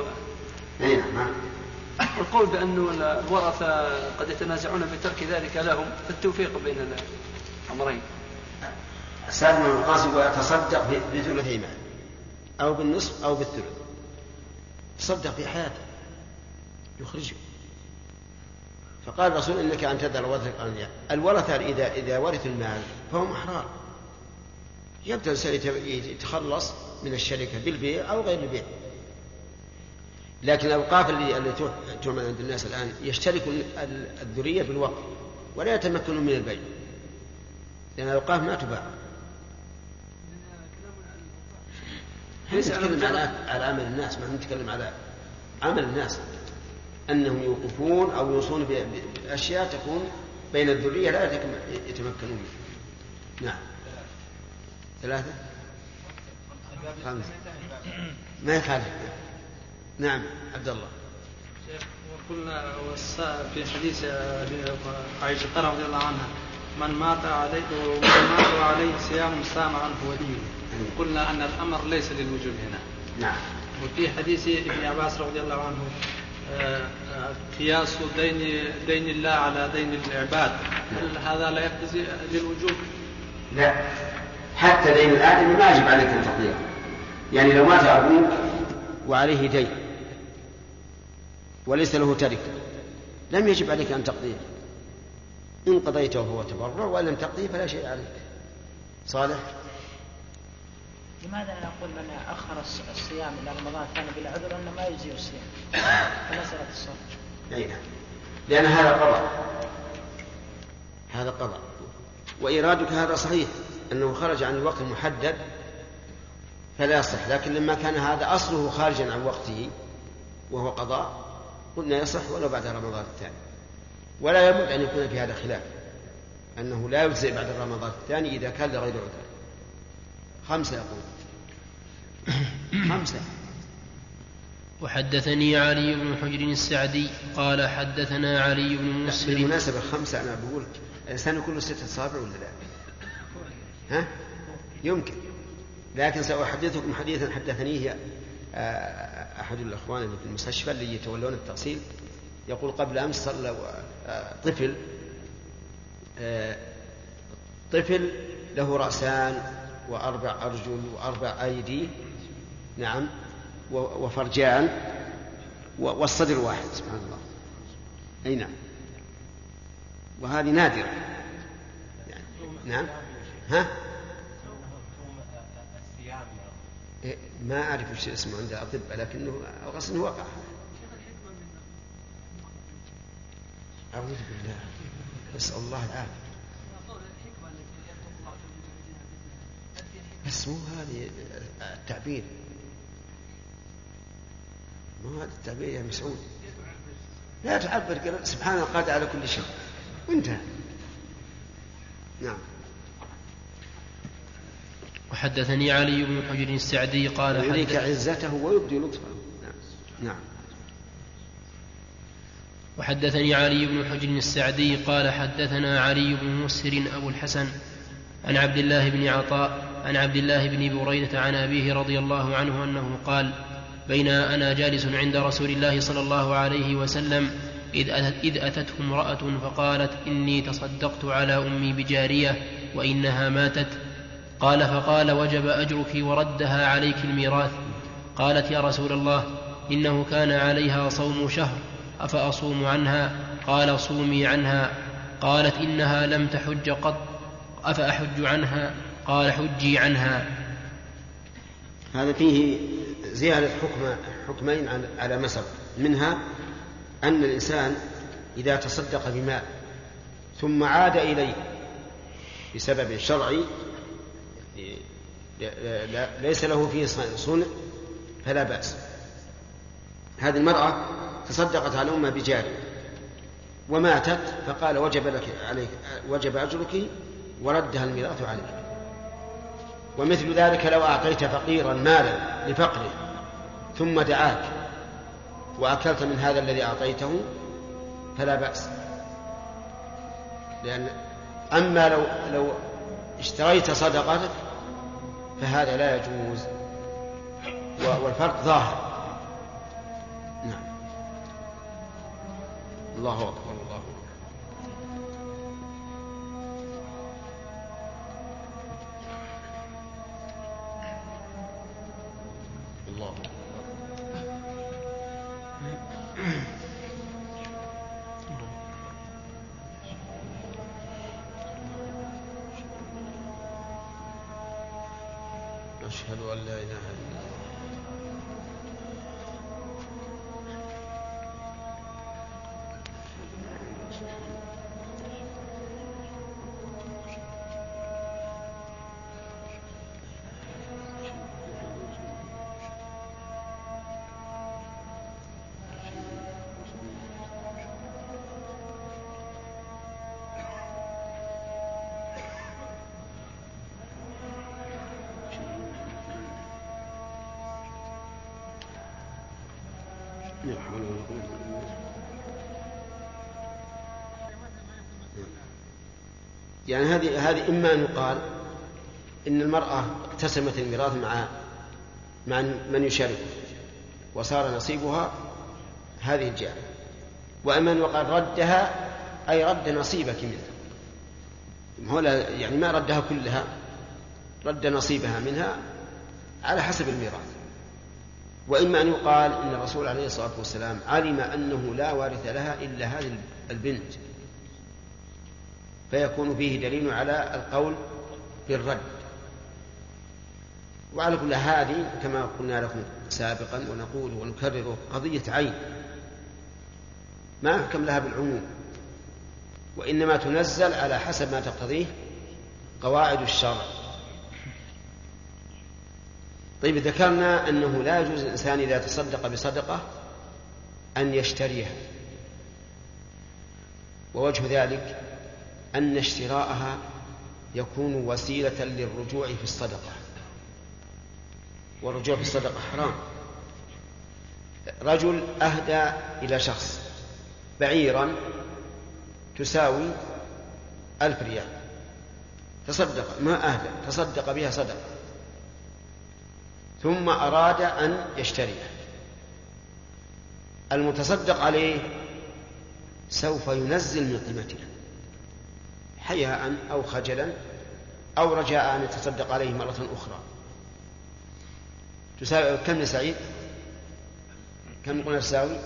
S4: القول بأنه الورثة قد يتنازعون بترك ذلك لهم، فالتوفيق بين الأمرين.
S2: سالم بن القاسم يتصدق بثلث مال أو بالنصف أو بالثلث، تصدق في حياته يخرجه. فقال الرسول إنك أن تدع ورثتك أغنياء. الورثة إذا إذا ورثوا المال فهم أحرار، يبدأ يتخلص من الشركة بالبيع أو غير البيع. لكن الأوقاف اللي اللي تعمل عند الناس الآن يشترك الذرية بالوقف ولا يتمكنون من البيع، لأن الأوقاف ما تباع. نتكلم على على عمل الناس، ما نتكلم على عمل الناس أنهم يوقفون أو يوصون بأشياء تكون بين الذرية لا يتمكنون منها. نعم. ثلاثة خمسة ما يخالف. نعم عبد الله.
S6: وقلنا في حديث عائشة رضي الله عنها من مات عليه من مات عليه صيام صام عنه وليه. قلنا أن الأمر ليس للوجوب هنا.
S2: نعم.
S6: وفي حديث ابن عباس رضي الله عنه قياس دين دين الله على دين العباد، هل هذا لا يقتضي للوجوب؟
S2: لا، حتى دين الآدم ما يجب عليك أن تقضيه. يعني لو مات أبوك وعليه دين وليس له تركة لم يجب عليك أن تقضيه، إن قضيته فهو تبرع وإن لم تقضيه فلا شيء عليك. صالح.
S4: لماذا نقول من أخر الصيام إلى رمضان كان بلا عذر أنه ما يجزي الصيام فمسألة الصوم؟
S2: أي نعم، لأن هذا قضاء، هذا قضاء. وإرادك هذا صحيح أنه خرج عن الوقت المحدد فلا يصح، لكن لما كان هذا أصله خارجا عن وقته وهو قضاء قلنا يصح ولو بعد رمضان الثاني. ولا يبد أن يكون في هذا خلاف أنه لا يجزئ بعد رمضان الثاني إذا كان لغير عذر. خمسة يقول خمسة.
S3: وحدثني علي بن حجر السعدي قال حدثنا علي بن مسهر.
S2: بالمناسبة خمسة أنا بقول الإنسان كله ستة أصابع ولا لا؟ ها؟ يمكن، لكن سأحدثكم حديثا حدثنيه أحد الأخوان اللي في المستشفى اللي يتولون التغسيل. يقول قبل أمس صلى طفل طفل له رأسان وأربع أرجل وأربع أيدي، نعم، وفرجان والصدر واحد، سبحان الله. أي نعم، وهذه نادرة يعني. نعم. ها؟ ما أعرف وش اسمه عند الأطباء لكنه الغسل وقع. أعوذ بالله، نسأل الله العافية. بس مو هذه التعبير، مو هذا التعبير يا مسعود. لا تعبر، سبحان القادر على كل شيء وانتهى. نعم.
S3: وحدثني علي بن حجر السعدي قال
S2: يريك عزته ويبدي لطفه. نعم.
S3: وحدثني علي بن حجر السعدي قال حدثنا علي بن مسهر أبو الحسن عن عبد الله بن عطاء عن عبد الله بن بريدة عن أبيه رضي الله عنه أنه قال بين أنا جالس عند رسول الله صلى الله عليه وسلم إذ أتته امرأة فقالت إني تصدقت على أمي بجارية وإنها ماتت. قال فقال وجب أجرك وردها عليك الميراث. قالت يا رسول الله إنه كان عليها صوم شهر أفأصوم عنها؟ قال صومي عنها. قالت إنها لم تحج قط أفأحج عنها؟ قال حجي عنها.
S2: هذا فيه زيادة حكم حكمين على ما سبق، منها أن الإنسان إذا تصدق بمال ثم عاد إليه بسبب شرعي ليس له فيه صنع فلا بأس. هذه المرأة تصدقت على أمها بجارية وماتت، فقال وجب لك عليك وجب أجرك وردها الميراث عليك. ومثل ذلك لو أعطيت فقيرا مالا لفقره ثم دعاك وأكلت من هذا الذي أعطيته فلا بأس. لأن أما لو لو اشتريت صدقتك فهذا لا يجوز، والفرق ظاهر. نعم. الله أكبر. الله أكبر. الله أكبر. أشهد أن لا إله إلا الله. لا حول ولا قوة إلا بالله. يعني هذه هذه إما أن يقال إن المرأة اقتسمت الميراث مع مع من يشارك وصار نصيبها هذه الجهة، وأما أن يقال ردها أي رد نصيبك منها، هو يعني ما ردها كلها، رد نصيبها منها على حسب الميراث. وإما أن يقال إن الرسول عليه الصلاة والسلام علم أنه لا وارث لها إلا هذه البنت، فيكون فيه دليل على القول بالرد. وعلى كل هذه كما قلنا لكم سابقا ونقول ونكرر قضية عين ما يحكم لها بالعموم، وإنما تنزل على حسب ما تقتضيه قواعد الشرع. طيب ذكرنا أنه لا يجوز الإنسان إذا تصدق بصدقة أن يشتريها، ووجه ذلك أن اشتراءها يكون وسيلة للرجوع في الصدقة، والرجوع في الصدقة حرام. رجل أهدى إلى شخص بعيرا تساوي ألف ريال، تصدق ما أهدى تصدق بها صدقة، ثم أراد أن يشتريها. المتصدق عليه سوف ينزل من قيمتها حياء أو خجلا أو رجاء أن يتصدق عليه مرة أخرى. تساوي كم يا سعيد؟ كم قلنا تساوي؟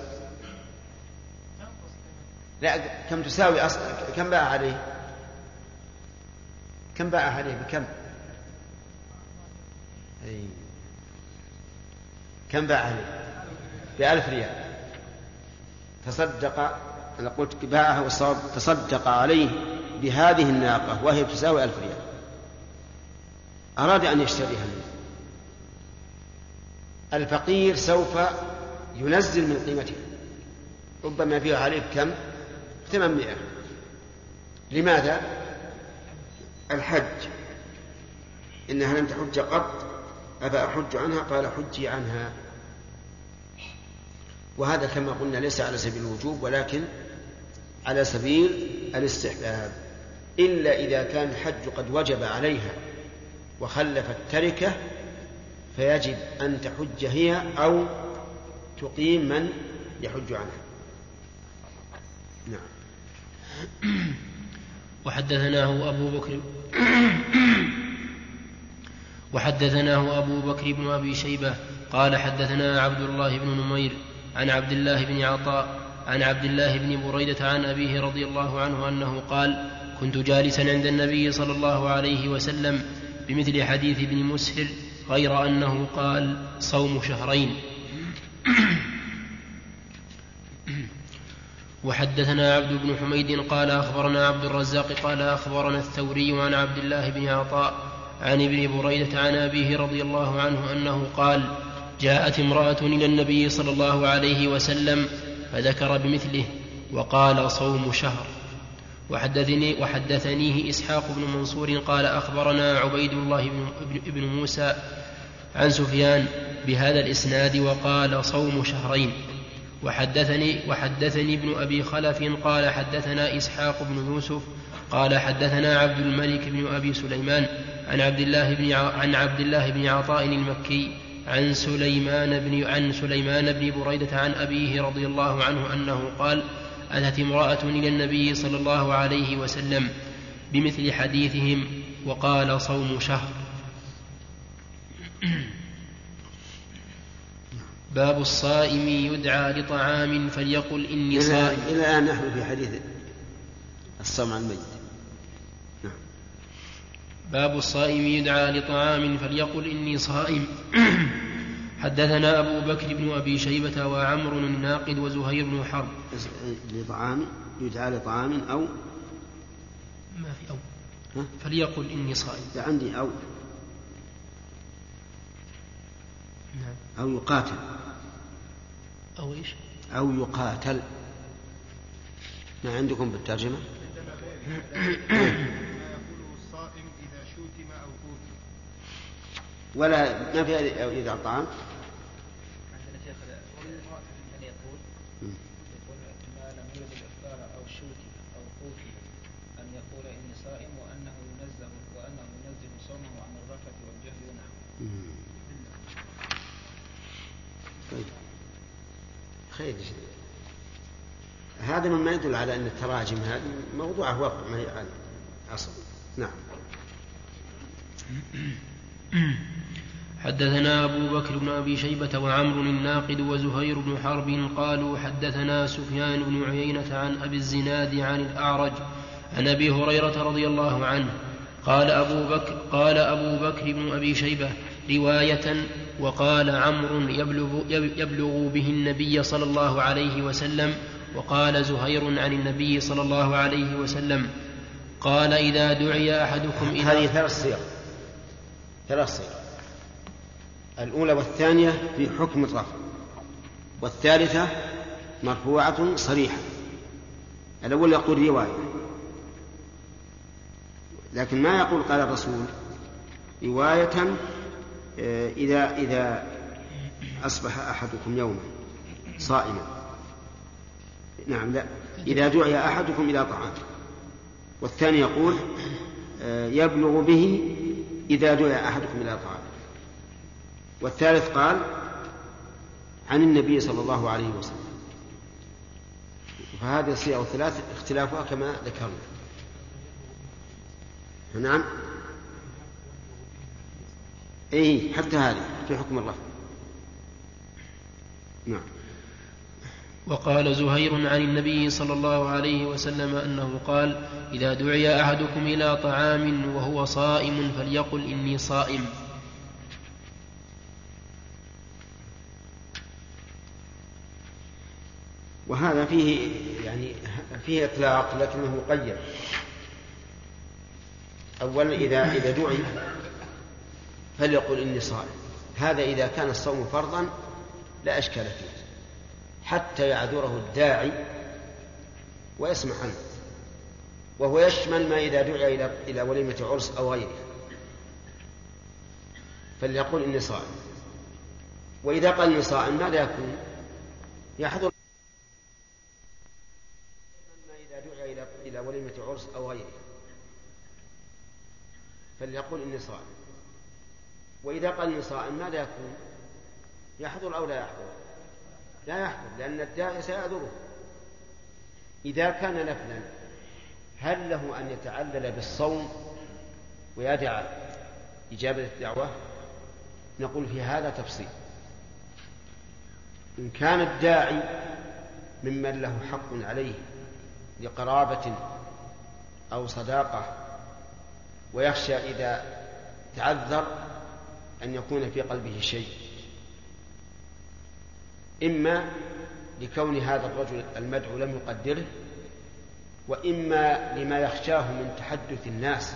S2: لا كم تساوي أصلا؟ كم باع عليه؟ كم باع عليه بكم؟ أي. كم باع عليه؟ بألف ريال. تصدق، أنا قلت باعه والصواب تصدق عليه بهذه الناقة وهي تساوي ألف ريال، أراد أن يشتريها منه. الفقير سوف ينزل من قيمتها، ربما فيها عليه كم؟ ثمانمائة. لماذا؟ الحج، إنها لم تحج قط أفأحج عنها؟ قال حجي عنها. وهذا كما قلنا ليس على سبيل الوجوب ولكن على سبيل الاستحباب، إلا إذا كان الحج قد وجب عليها وخلفت تركة فيجب أن تحج هي أو تقيم من يحج عنها. نعم.
S3: وحدثناه أبو بكر وحدثناه أبو بكر بن أبي شيبة قال حدثنا عبد الله بن نمير عن عبد الله بن عطاء عن عبد الله بن بريدة عن أبيه رضي الله عنه أنه قال كنت جالسا عند النبي صلى الله عليه وسلم بمثل حديث ابن مسهر غير أنه قال صوم شهرين. وحدثنا عبد بن حميد قال أخبرنا عبد الرزاق قال أخبرنا الثوري عن عبد الله بن عطاء عن ابن بريدة عن أبيه رضي الله عنه أنه قال جاءت امرأة إلى النبي صلى الله عليه وسلم فذكر بمثله وقال صوم شهر. وحدثني وحدثنيه إسحاق بن منصور قال أخبرنا عبيد الله بن موسى عن سفيان بهذا الإسناد وقال صوم شهرين. وحدثني, وحدثني ابن أبي خلف قال حدثنا إسحاق بن يوسف قال حدثنا عبد الملك بن أبي سليمان عن عبد الله بن, عن عبد الله بن عطاء المكي عن سليمان بن, عن سليمان بن بريدة عن أبيه رضي الله عنه أنه قال أتت امرأة إلى النبي صلى الله عليه وسلم بمثل حديثهم وقال صوم شهر. باب الصائم يدعى لطعام فليقل إني صائم.
S2: إلى الآن نحن في حديث الصوم عن الميت.
S3: باب الصائم يدعى لطعام فليقل إني صائم. حدثنا أبو بكر بن أبي شيبة وعمر الناقد وزهير بن حرب.
S2: لطعام يدعى لطعام أو
S3: ما في أو ها؟ فليقل إني صائم.
S2: عندي أو
S3: نعم.
S2: أو يقاتل
S3: أو إيش
S2: أو يقاتل. ما عندكم بالترجمة؟ ولا ما في إذا الطعام
S4: عندنا شيخ والمرأة أن يقول يقول ما لم يرد الإفطار أو شوتي أو قوتي أن يقول إني صائم وأنا
S2: خير هذا مما يدل على أن التراجم هذه موضوعه واقع ما هي عن أصل. نعم.
S3: حدثنا أبو بكر بن أبي شيبة وعمر الناقد وزهير بن حرب قالوا حدثنا سفيان بن عيينة عن أبي الزناد عن الأعرج عن أبي هريرة رضي الله عنه قال أبو بكر, قال أبو بكر بن أبي شيبة رواية وقال عمرو يبلغ, يبلغ به النبي صلى الله عليه وسلم وقال زهير عن النبي صلى الله عليه وسلم قال إذا دعي أحدكم إلى
S2: هذه ثلاث صيغ ثلاث صيغ الأولى والثانية في حكم الرفع والثالثة مرفوعة صريحة. الأول يقول رواية لكن ما يقول قال الرسول رواية إذا إذا أصبح أحدكم يوما صائما. نعم لا إذا دعي أحدكم إلى طعام. والثاني يقول يبلغ به إذا دعي أحدكم إلى طعام. والثالث قال عن النبي صلى الله عليه وسلم. فهذه الصيغ الثلاث اختلافها كما ذكرنا. نعم اي حتى هذه في حكم الرفع. نعم.
S3: وقال زهير عن النبي صلى الله عليه وسلم أنه قال إذا دعي أحدكم إلى طعام وهو صائم فليقل إني صائم.
S2: وهذا فيه يعني فيه إطلاق لكنه مقيد. أولا إذا إذا دعي فليقل إني صائم. هذا إذا كان الصوم فرضا لا أشكال فيه حتى يعذره الداعي ويسمع عنه. وهو يشمل ما إذا دعي إلى إلى وليمة عرس أو غيره فليقل إني صائم. وإذا قال إني صائم ماذا يكون؟ يحضر ما إذا دعي إلى إلى وليمة عرس أو غيره فليقل إني صائم. وإذا قال إني صائم ماذا يكون؟ يحضر أو لا يحضر؟ لا يحضر لأن الداعي سيعذره. إذا كان نفلا هل له أن يتعلل بالصوم ويدع إجابة الدعوة؟ نقول في هذا تفصيل. إن كان الداعي ممن له حق عليه لقرابة أو صداقة ويخشى إذا تعذر أن يكون في قلبه شيء، إما لكون هذا الرجل المدعو لم يقدره، وإما لما يخشاه من تحدث الناس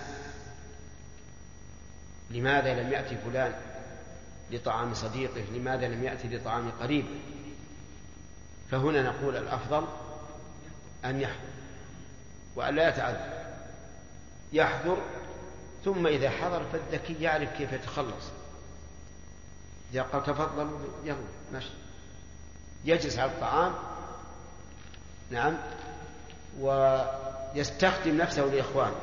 S2: لماذا لم يأتي فلان لطعام صديقه، لماذا لم يأتي لطعام قريبه. فهنا نقول الأفضل أن يحضر وأن لا يتعذر. يحضر ثم إذا حضر فالذكي يعرف كيف يتخلص. إذا قال تفضل يلا ماشي، يجلس على الطعام نعم ويستخدم نفسه لإخوانه.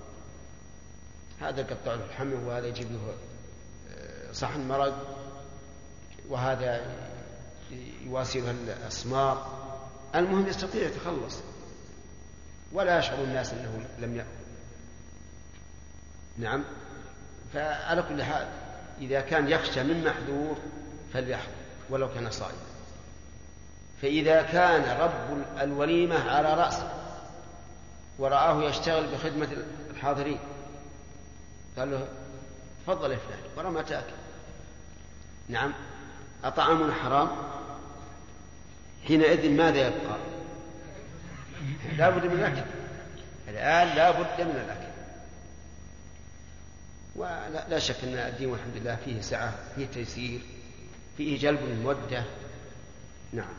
S2: هذا يقطع له الحمل وهذا يجيب له صحن مرق وهذا يواصله الأسمار. المهم يستطيع يتخلص ولا يشعر الناس أنه لم يأكل. نعم. فعلى كل حال إذا كان يخشى من محذور فليحضر ولو كان صائما. فإذا كان رب الوليمة على رأسه ورآه يشتغل بخدمة الحاضرين قال له تفضل يا فلان ورا ما تأكل. نعم. أطعام حرام حينئذ ماذا يبقى؟ لا بد من الأكل. الآن لا بد من الأكل. ولا شك أن الدين والحمد لله فيه سعة، فيه تيسير، فيه جلب المودة. نعم.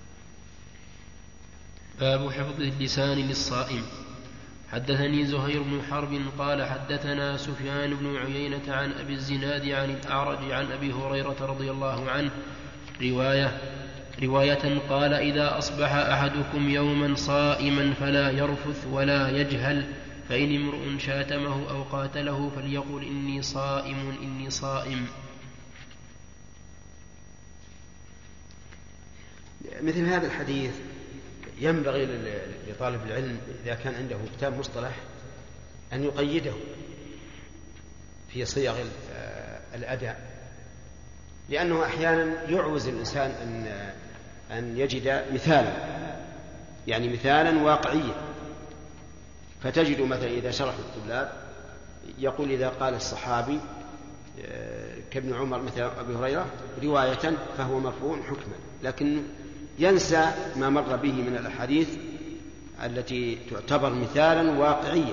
S3: باب حفظ اللسان للصائم. حدثني زهير بن حرب قال حدثنا سفيان بن عيينة عن أبي الزناد عن الأعرج عن أبي هريرة رضي الله عنه رواية رواية قال إذا أصبح أحدكم يوما صائما فلا يرفث ولا يجهل، فإن امرؤ شاتمه أو قاتله فليقل إني صائم إني صائم.
S2: مثل هذا الحديث ينبغي لطالب العلم إذا كان عنده كتاب مصطلح أن يقيده في صيغ الأداء، لأنه أحيانا يعوز الإنسان أن أن يجد مثالا، يعني مثالا واقعيا. فتجد مثلا إذا شرح الطلاب يقول إذا قال الصحابي كابن عمر مثلا أبي هريرة رواية فهو مرفوع حكما، لكن ينسى ما مر به من الأحاديث التي تعتبر مثالا واقعيا.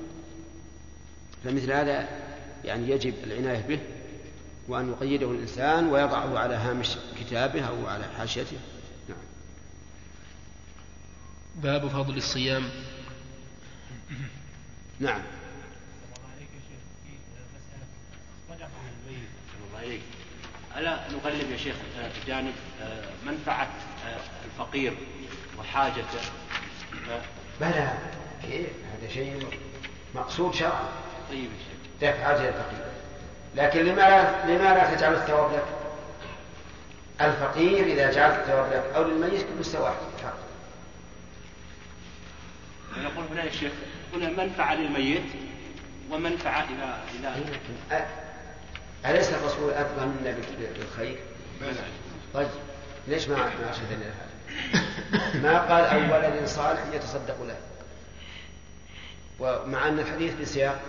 S2: فمثل هذا يعني يجب العناية به، وأن يقيده الإنسان ويضعه على هامش كتابه أو على حاشيته. نعم.
S3: باب فضل الصيام.
S2: نعم.
S7: ألا نغلب يا شيخ جانب منفعة الفقير وحاجته؟
S2: بلى، كيف؟ هذا شيء مقصود شرعا.
S7: طيب يا شيخ.
S2: دفع حاجة الفقير، لكن لما لما لا تجعل الثواب لك؟ الفقير إذا جعلت الثواب لك أو للميت كل سواء.
S7: نقول هنا يا شيخ هنا منفعة للميت ومنفعة إلى إلى
S2: أليس الرسول أفضل منا بالخير؟ طيب ليش ما ما أرشدنا هذا؟ ما قال أو ولد صالح يتصدق له، ومع أن الحديث في سياق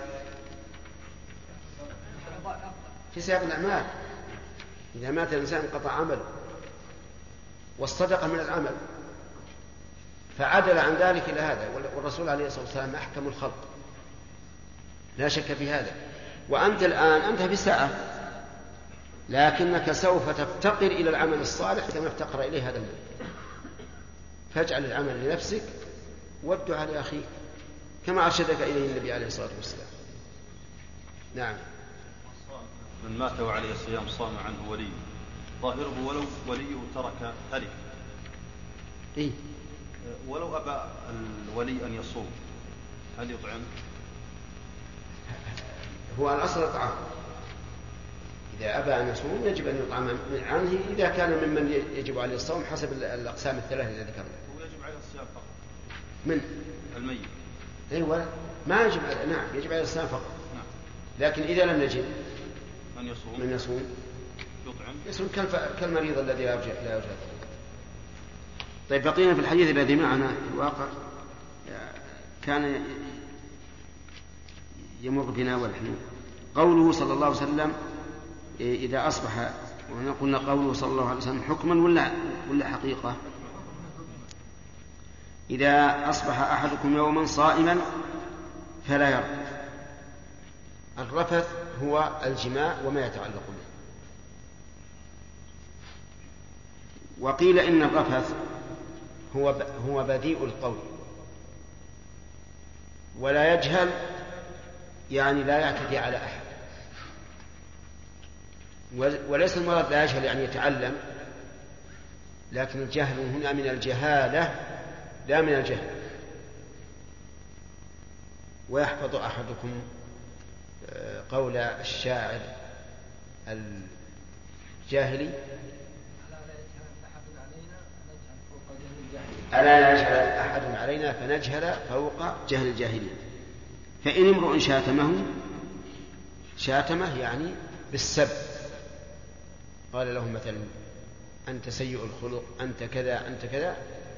S2: في سياق الأعمال. إذا مات الإنسان انقطع عمله، والصدقة من العمل، فعدل عن ذلك إلى هذا. والرسول عليه الصلاة والسلام أحكم الخلق لا شك في هذا. وأنت الآن أنت في ساعة، لكنك سوف تفتقر إلى العمل الصالح كما افتقر إليه هذا المال. فاجعل العمل لنفسك والدعاء لأخيك كما أرشدك إليه النبي عليه الصلاة والسلام. نعم.
S8: من مات وعليه الصيام صام عنه ولي ظاهره ولو وليه ترك ترك
S2: إيه؟
S8: ولو أبى الولي أن يصوم هل يطعم؟
S2: هو الأصل الطعام. إذا أبى أن يصوم يجب أن يطعم عنه إذا كان ممن يجب عليه الصوم حسب الأقسام الثلاثة التي ذكرنا.
S8: هو يجب عليه الصيام فقط.
S2: من
S8: الميت.
S2: أيوة ما يجب عليه. نعم يجب عليه الصيام فقط.
S8: نعم.
S2: لكن إذا لم نجد
S8: من يصوم
S2: من يصوم
S8: يطعم
S2: يصوم كالمريض الذي لا يوجد لا يوجد. طيب بقينا في الحديث الذي معنا في الواقع كان يمر بنا والحين قوله صلى الله عليه وسلم إذا أصبح، وهنا قلنا قوله صلى الله عليه وسلم حكما ولا ولا حقيقة. إذا أصبح أحدكم يوما صائما فلا يرفث. الرفث هو الجماع وما يتعلق به. وقيل إن الرفث هو هو بديء القول ولا يجهل، يعني لا يعتدي على أحد. وليس المراد لا يجهل يعني يتعلم، لكن الجهل هنا من الجهالة لا من الجهل. ويحفظ أحدكم قول الشاعر الجاهلي ألا لا يجهل أحد علينا فنجهل فوق جهل الجاهلين. فإن امرؤ شاتمه شاتمه يعني بالسب، قال له مثلا أنت سيء الخلق، أنت كذا أنت كذا،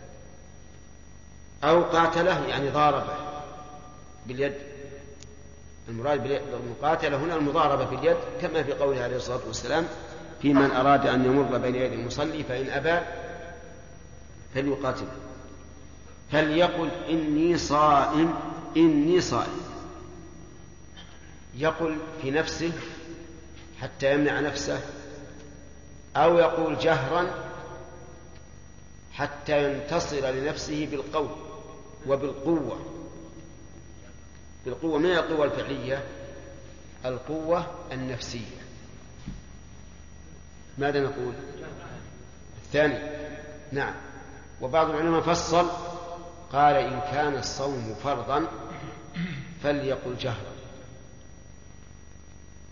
S2: أو قاتله يعني ضاربه باليد. المراد بالمقاتلة هنا المضاربة باليد، كما في قوله عليه الصلاة والسلام في من أراد أن يمر بين يدي المصلي فإن أبى فليقاتله فليقل إني صائم إني صائم. يقول في نفسه حتى يمنع نفسه، أو يقول جهرا حتى ينتصر لنفسه بالقول وبالقوة. بالقوة من القوة الفعلية، القوة النفسية. ماذا نقول؟ الثاني. نعم. وبعض العلماء فصل قال إن كان الصوم فرضا فليقل جهرا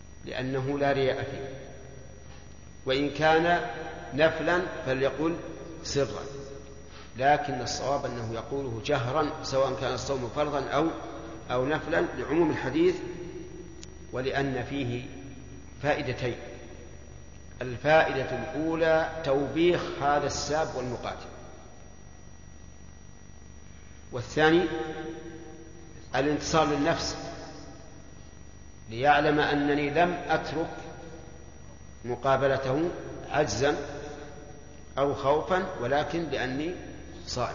S2: لأنه لا رياء فيه، وإن كان نفلا فليقل سرا، لكن الصواب أنه يقوله جهرا سواء كان الصوم فرضا أو أو نفلا، لعموم الحديث ولأن فيه فائدتين. الفائدة الأولى توبيخ هذا الساب والمقاتل، والثاني الانتصار للنفس ليعلم أنني لم أترك مقابلته عجزا أو خوفا، ولكن لأني صائم.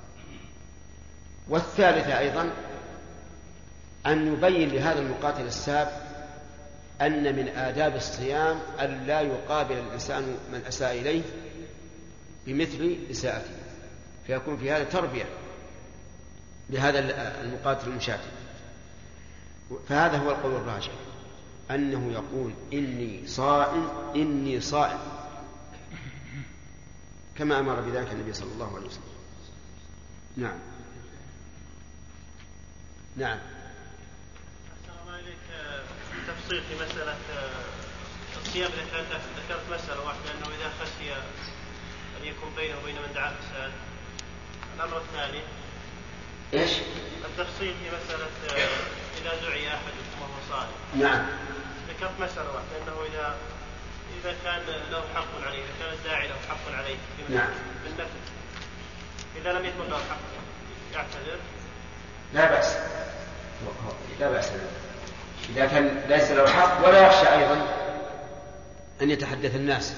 S2: والثالثة أيضا أن يبين لهذا المقاتل الساب أن من آداب الصيام أن لا يقابل الإنسان من أساء إليه بمثل إساءته، فيكون في هذا تربية لهذا المقاتل المشاتم. فهذا هو القول الراجح، أنه يقول إني صائم إني صائم كما أمر بذلك النبي صلى الله عليه وسلم. نعم نعم.
S9: السلام عليك. تفصيل في مسألة الصيام، ذكرت مسألة واحدة أنه إذا خشي أن يكون بينه وبين من دعاه فساد. الأمر الثاني
S2: إيش؟
S9: التفصيل في مسألة إذا دعي أحد وهو صائم.
S2: نعم.
S9: ذكرت مسألة واحدة أنه إذا إذا كان له حق عليه، إذا كان الداعي له حق عليه
S2: نعم.
S9: بالنفس، إذا لم يكن له حق يعتذر
S2: لا بأس، لا بأس إذا كان ليس له حق ولا يخشى أيضا أن يتحدث الناس.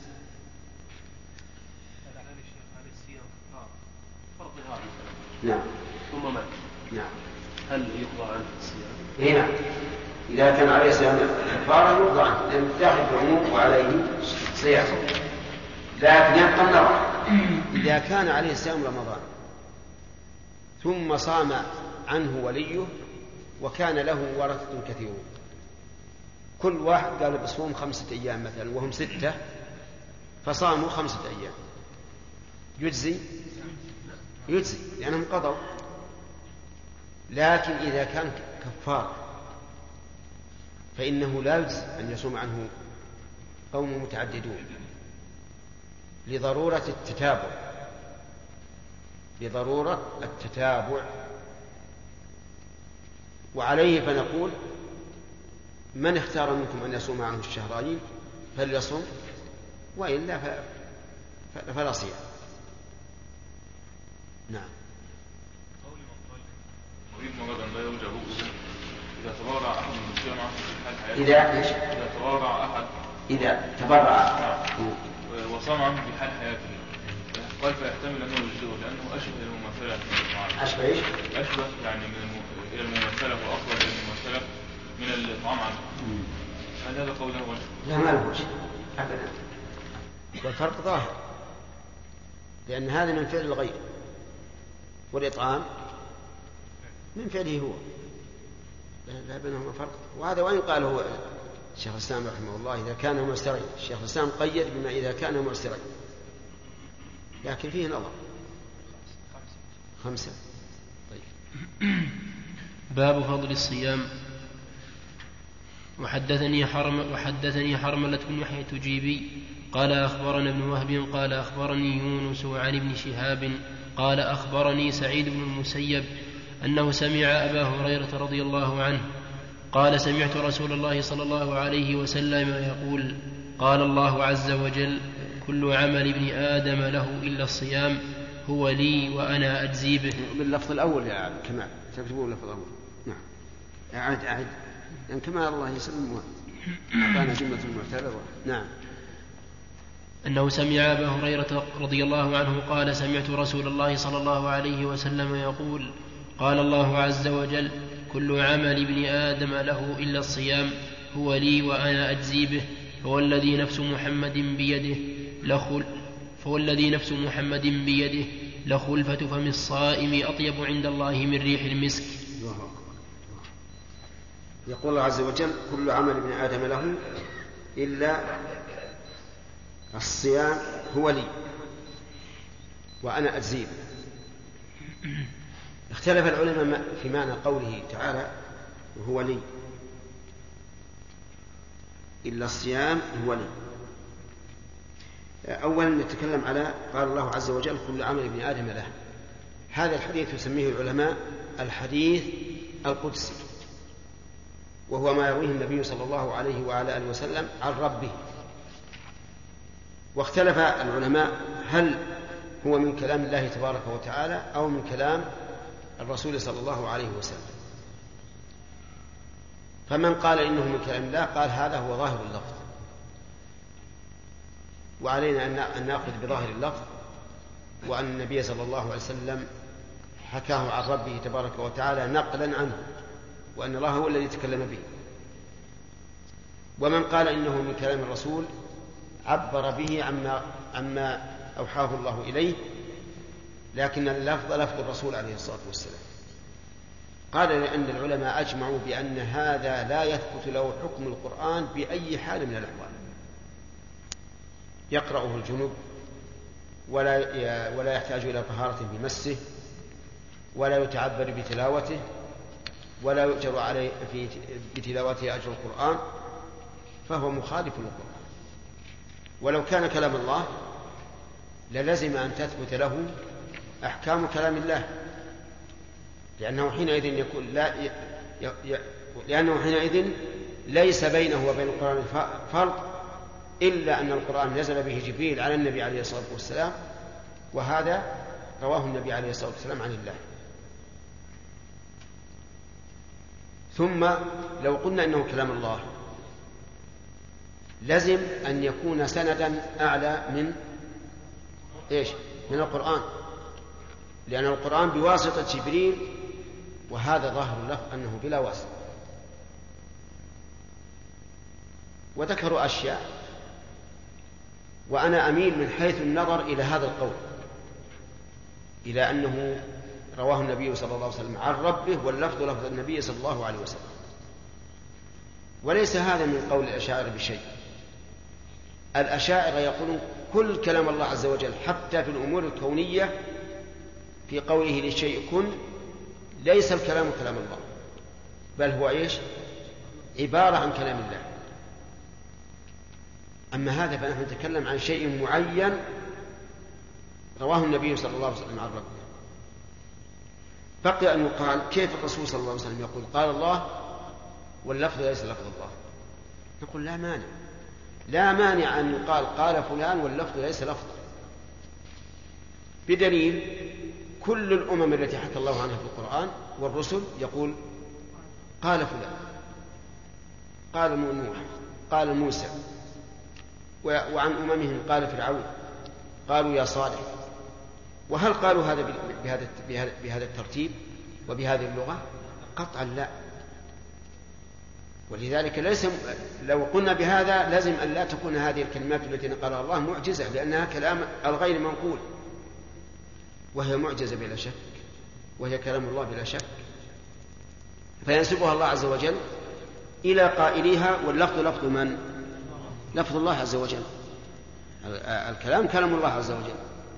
S2: نعم.
S9: ثم مات.
S2: نعم.
S9: هل يقضى عنه الصيام؟
S2: إيه نعم. إذا كان عليه صيام كفارة يقضى عنه، لأن داخل في العموم وعليه صيام، لكن يبقى النظر إذا كان عليه صيام رمضان ثم صام عنه وليه وكان له ورثة كثيرون، كل واحد قال بصوم خمسة أيام مثلا وهم ستة، فصاموا خمسة أيام، يجزي يجزي لأنهم قضوا. لكن إذا كان كفار فإنه لا يجزي أن يصوم عنه قوم متعددون لضرورة التتابع لضرورة التتابع وعليه فنقول من اختار منكم أن يصوم عنه الشهرين فليصم، وإلا فلا صيام. نعم.
S10: لا يرجع بؤسه إذا تبرع أحد من الصيام عنه في حال حياته.
S2: إذا إيش؟
S10: إذا تبرع أحد
S2: إذا تبرع
S10: وصام عنه في حال حياته، قال فيحتمل أنه يجزئه لأنه أشبه المماثلة
S2: أشبه إيش؟
S10: أشبه يعني من إلى المماثلة وأقرب إلى المماثلة من الطعام عنه. هل هذا قوله وجه؟
S2: لا ما له وجه أبدا، والفرق ظاهر، لأن هذا من فعل الغير والإطعام من فعله هو، لا بينهما فرق. وهذا وإن قال هو الشيخ الإسلام رحمه الله إذا كان معسرين، الشيخ الإسلام قيد بما إذا كان معسرين، لكن فيه نظر. خمسة. طيب.
S3: باب فضل الصيام. وحدثني حرم وحدثني حرملة بن يحيى التجيبي قال أخبرنا ابن وهب قال أخبرني يونس عن ابن شهاب قال أخبرني سعيد بن المسيب أنه سمع أبا هريرة رضي الله عنه قال سمعت رسول الله صلى الله عليه وسلم يقول قال الله عز وجل كل عمل ابن آدم له إلا الصيام هو لي وأنا أجزي به.
S2: باللفظ الأول يا عبد كمال، تكتبون اللفظ الأول. نعم. أعد أعد يعني كما الله يسلم وأعطانا جملة معترضة. نعم.
S3: أنه سمع أبا هريرة رضي الله عنه قال سمعت رسول الله صلى الله عليه وسلم يقول قال الله عز وجل كل عمل ابن آدم له إلا الصيام هو لي وأنا أجزي به فوالذي نفس محمد بيده لخل فوالذي نفس محمد بيده لخلفة فم الصائم أطيب عند الله من ريح المسك.
S2: يقول الله عز وجل كل عمل ابن آدم له إلا الصيام هو لي وأنا أجزي به. اختلف العلماء في معنى قوله تعالى هو لي، إلا الصيام هو لي. أولا نتكلم على قال الله عز وجل كل عمل ابن آدم له. هذا الحديث يسميه العلماء الحديث القدسي، وهو ما يرويه النبي صلى الله عليه وعلى آله وسلم عن ربه. واختلف العلماء هل هو من كلام الله تبارك وتعالى أو من كلام الرسول صلى الله عليه وسلم. فمن قال إنه من كلام الله قال هذا هو ظاهر اللفظ، وعلينا أن نأخذ بظاهر اللفظ، وأن النبي صلى الله عليه وسلم حكاه عن ربه تبارك وتعالى نقلا عنه، وأن الله هو الذي تكلم به. ومن قال إنه من كلام الرسول عبر به عما, عما أوحاه الله إليه، لكن اللفظ لفظ الرسول عليه الصلاة والسلام. قال لأن العلماء أجمعوا بأن هذا لا يثبت له حكم القرآن بأي حال من الأحوال، يقرأه الجنوب ولا ولا يحتاج إلى طهارة بمسه، ولا يتعبر بتلاوته، ولا يؤجر عليه في بتلاوته أجر القرآن، فهو مخالف للقرآن. ولو كان كلام الله للزم أن تثبت له أحكام كلام الله، لأنه حينئذ يكون لا ي... ي... لأنه حينئذ ليس بينه وبين القرآن فرق، إلا أن القرآن نزل به جبريل على النبي عليه الصلاة والسلام، وهذا رواه النبي عليه الصلاة والسلام عن الله. ثم لو قلنا إنه كلام الله لازم أن يكون سندا أعلى من إيش؟ من القرآن، لأن القرآن بواسطة جبريل، وهذا ظاهر اللفظ أنه بلا واسطة. وذكروا أشياء، وأنا أميل من حيث النظر إلى هذا القول، إلى أنه رواه النبي صلى الله عليه وسلم عن ربه، واللفظ لفظ النبي صلى الله عليه وسلم. وليس هذا من قول الأشاعرة بشيء. الأشاعرة يقولون كل كلام الله عز وجل حتى في الأمور الكونية في قوله للشيء كن ليس الكلام كلام الله، بل هو إيش؟ عبارة عن كلام الله. أما هذا فنحن نتكلم عن شيء معين رواه النبي صلى الله عليه وسلم عن ربه. بقي أن يقال كيف الرسول صلى الله عليه وسلم يقول قال الله واللفظ ليس لفظ الله؟ نقول لا مانع، لا مانع أن يقال قال فلان واللفظ ليس لفظ، بدليل كل الأمم التي حكى الله عنها في القرآن والرسل يقول قال فلان، قال نوح، قال موسى، وعن أممهم قال فرعون، قالوا يا صالح. وهل قالوا هذا بهذا بهذا الترتيب وبهذه اللغة؟ قطعا لا. ولذلك ليس لو قلنا بهذا لازم أن لا تكون هذه الكلمات التي نقلها الله معجزة، لأنها كلام الغير منقول، وهي معجزة بلا شك، وهي كلام الله بلا شك، فينسبها الله عز وجل إلى قائليها، واللفظ لفظ من؟ لفظ الله عز وجل. الكلام كلام الله عز وجل،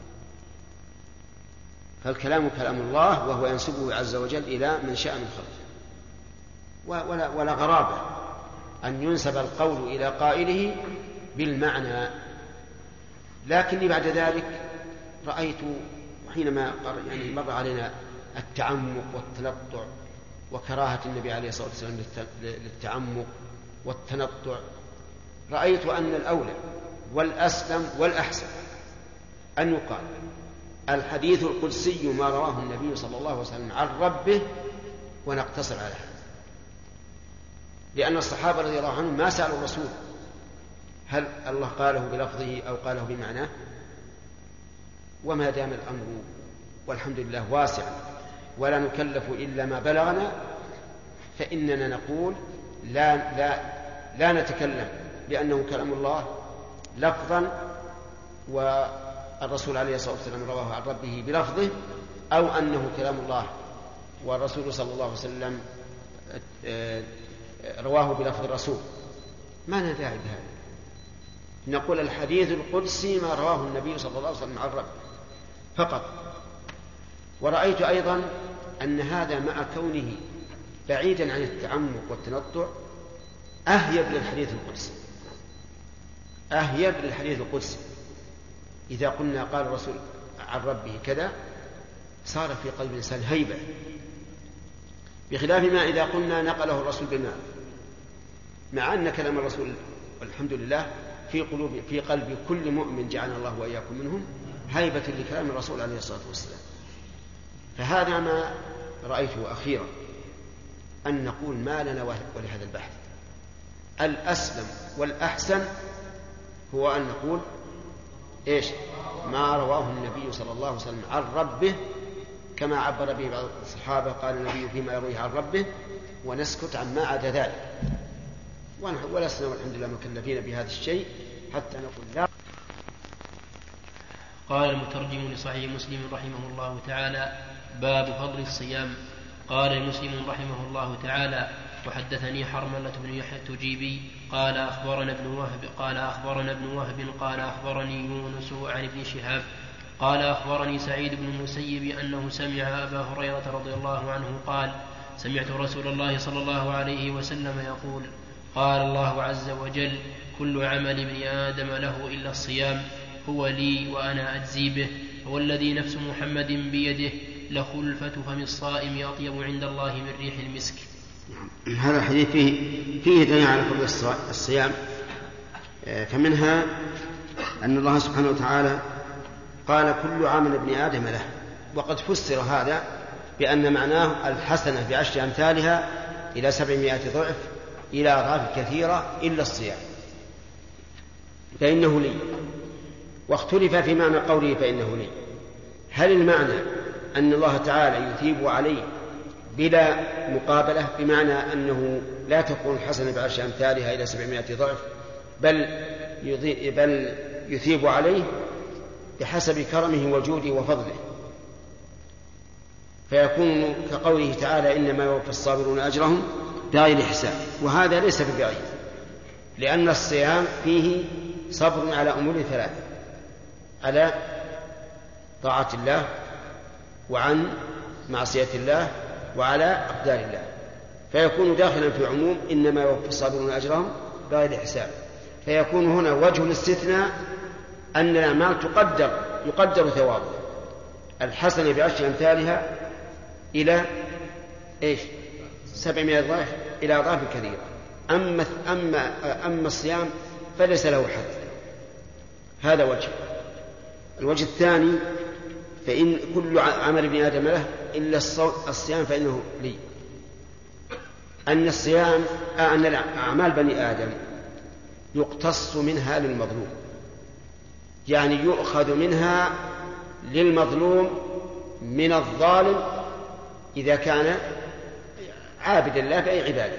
S2: فالكلام كلام الله، وهو ينسبه عز وجل إلى من شاء من خلقه. ولا, ولا غرابة أن ينسب القول إلى قائله بالمعنى. لكني بعد ذلك رأيت حينما يعني مر علينا التعمق والتنطع وكراهة النبي عليه الصلاة والسلام للتعمق والتنطع، رأيت أن الأولى والأسلم والأحسن أن يقال الحديث القدسي ما رواه النبي صلى الله عليه وسلم عن ربه، ونقتصر على هذا، لأن الصحابة رضي الله عنهم ما سألوا الرسول هل الله قاله بلفظه أو قاله بمعناه. وما دام الأمر والحمد لله واسع ولا نكلف إلا ما بلغنا، فإننا نقول لا, لا, لا نتكلم بأنه كلام الله لفظا والرسول عليه الصلاة والسلام رواه عن ربه بلفظه، أو أنه كلام الله والرسول صلى الله عليه وسلم رواه بلفظ الرسول. ما لنا داعي بهذا، نقول الحديث القدسي ما رواه النبي صلى الله عليه وسلم عن ربه فقط. ورأيت أيضا أن هذا مع كونه بعيدا عن التعمق والتنطع أهيب للحديث القدسي، أهيب للحديث القدسي، إذا قلنا قال الرسول عن ربه كذا صار في قلب الإنسان هيبة، بخلاف ما إذا قلنا نقله الرسول بالمعنى، مع أن كلام الرسول والحمد لله في قلوب في قلب كل مؤمن جعلنا الله وإياكم منهم هيبة لكلام الرسول عليه الصلاة والسلام. فهذا ما رأيته أخيرا، أن نقول ما لنا ولهذا البحث. الأسلم والأحسن هو أن نقول إيش ما رواه النبي صلى الله عليه وسلم عن ربه، كما عبر به بعض الصحابة قال النبي فيما يرويه عن ربه، ونسكت عن ما عدا ذلك، ولسنا والحمد لله مكلفين بهذا الشيء حتى نقول لا.
S3: قال المترجم لصحيح مسلم رحمه الله تعالى: باب فضل الصيام. قال مسلم رحمه الله تعالى: وحدثني حرملة بن يحيى التجيبي قال أخبرنا ابن وهب قال أخبرنا ابن وهب قال أخبرني يونس عن ابن شهاب قال أخبرني سعيد بن المسيب أنه سمع أبا هريرة رضي الله عنه قال: سمعت رسول الله صلى الله عليه وسلم يقول: قال الله عز وجل: كل عمل ابن آدم له إلا الصيام هو لي وأنا أجزي به، والذي نفس محمد بيده لخلفة فم الصائم أطيب عند الله من ريح المسك.
S2: هذا الحديث فيه فيه دليل على فضل الصيام، فمنها أن الله سبحانه وتعالى قال كل عمل ابن آدم له، وقد فسر هذا بأن معناه الحسنة بعشر أمثالها إلى سبعمائة ضعف إلى أضعاف كثيرة إلا الصيام فإنه لي. واختلف في معنى قوله فإنه لي، هل المعنى أن الله تعالى يثيب عليه بلا مقابلة، بمعنى أنه لا تكون الحسنة بعشر أمثالها إلى سبعمائة ضعف، بل بل يثيب عليه بحسب كرمه وجوده وفضله، فيكون كقوله تعالى: إنما يوفى الصابرون أجرهم بغير حساب. وهذا ليس ببعيد، لأن الصيام فيه صبر على أمور ثلاثة: على طاعة الله، وعن معصية الله، وعلى أقدار الله، فيكون داخلا في عموم إنما يوفى الصابرون أجرهم بغير حساب. فيكون هنا وجه الاستثناء أن الأعمال تقدر يقدر ثوابه الحسنة بعشر أمثالها إلى إيش سبعمائة ضعف إلى أضعاف كثيرة. أما أما أما الصيام فليس له حد. هذا وجه. الوجه الثاني: فإن كل عمل ابن آدم له إلا الصيام فإنه لي. أن الصيام أن أعمال بني آدم يقتص منها للمظلوم، يعني يؤخذ منها للمظلوم من الظالم إذا كان عابدا لا بأي عبادة،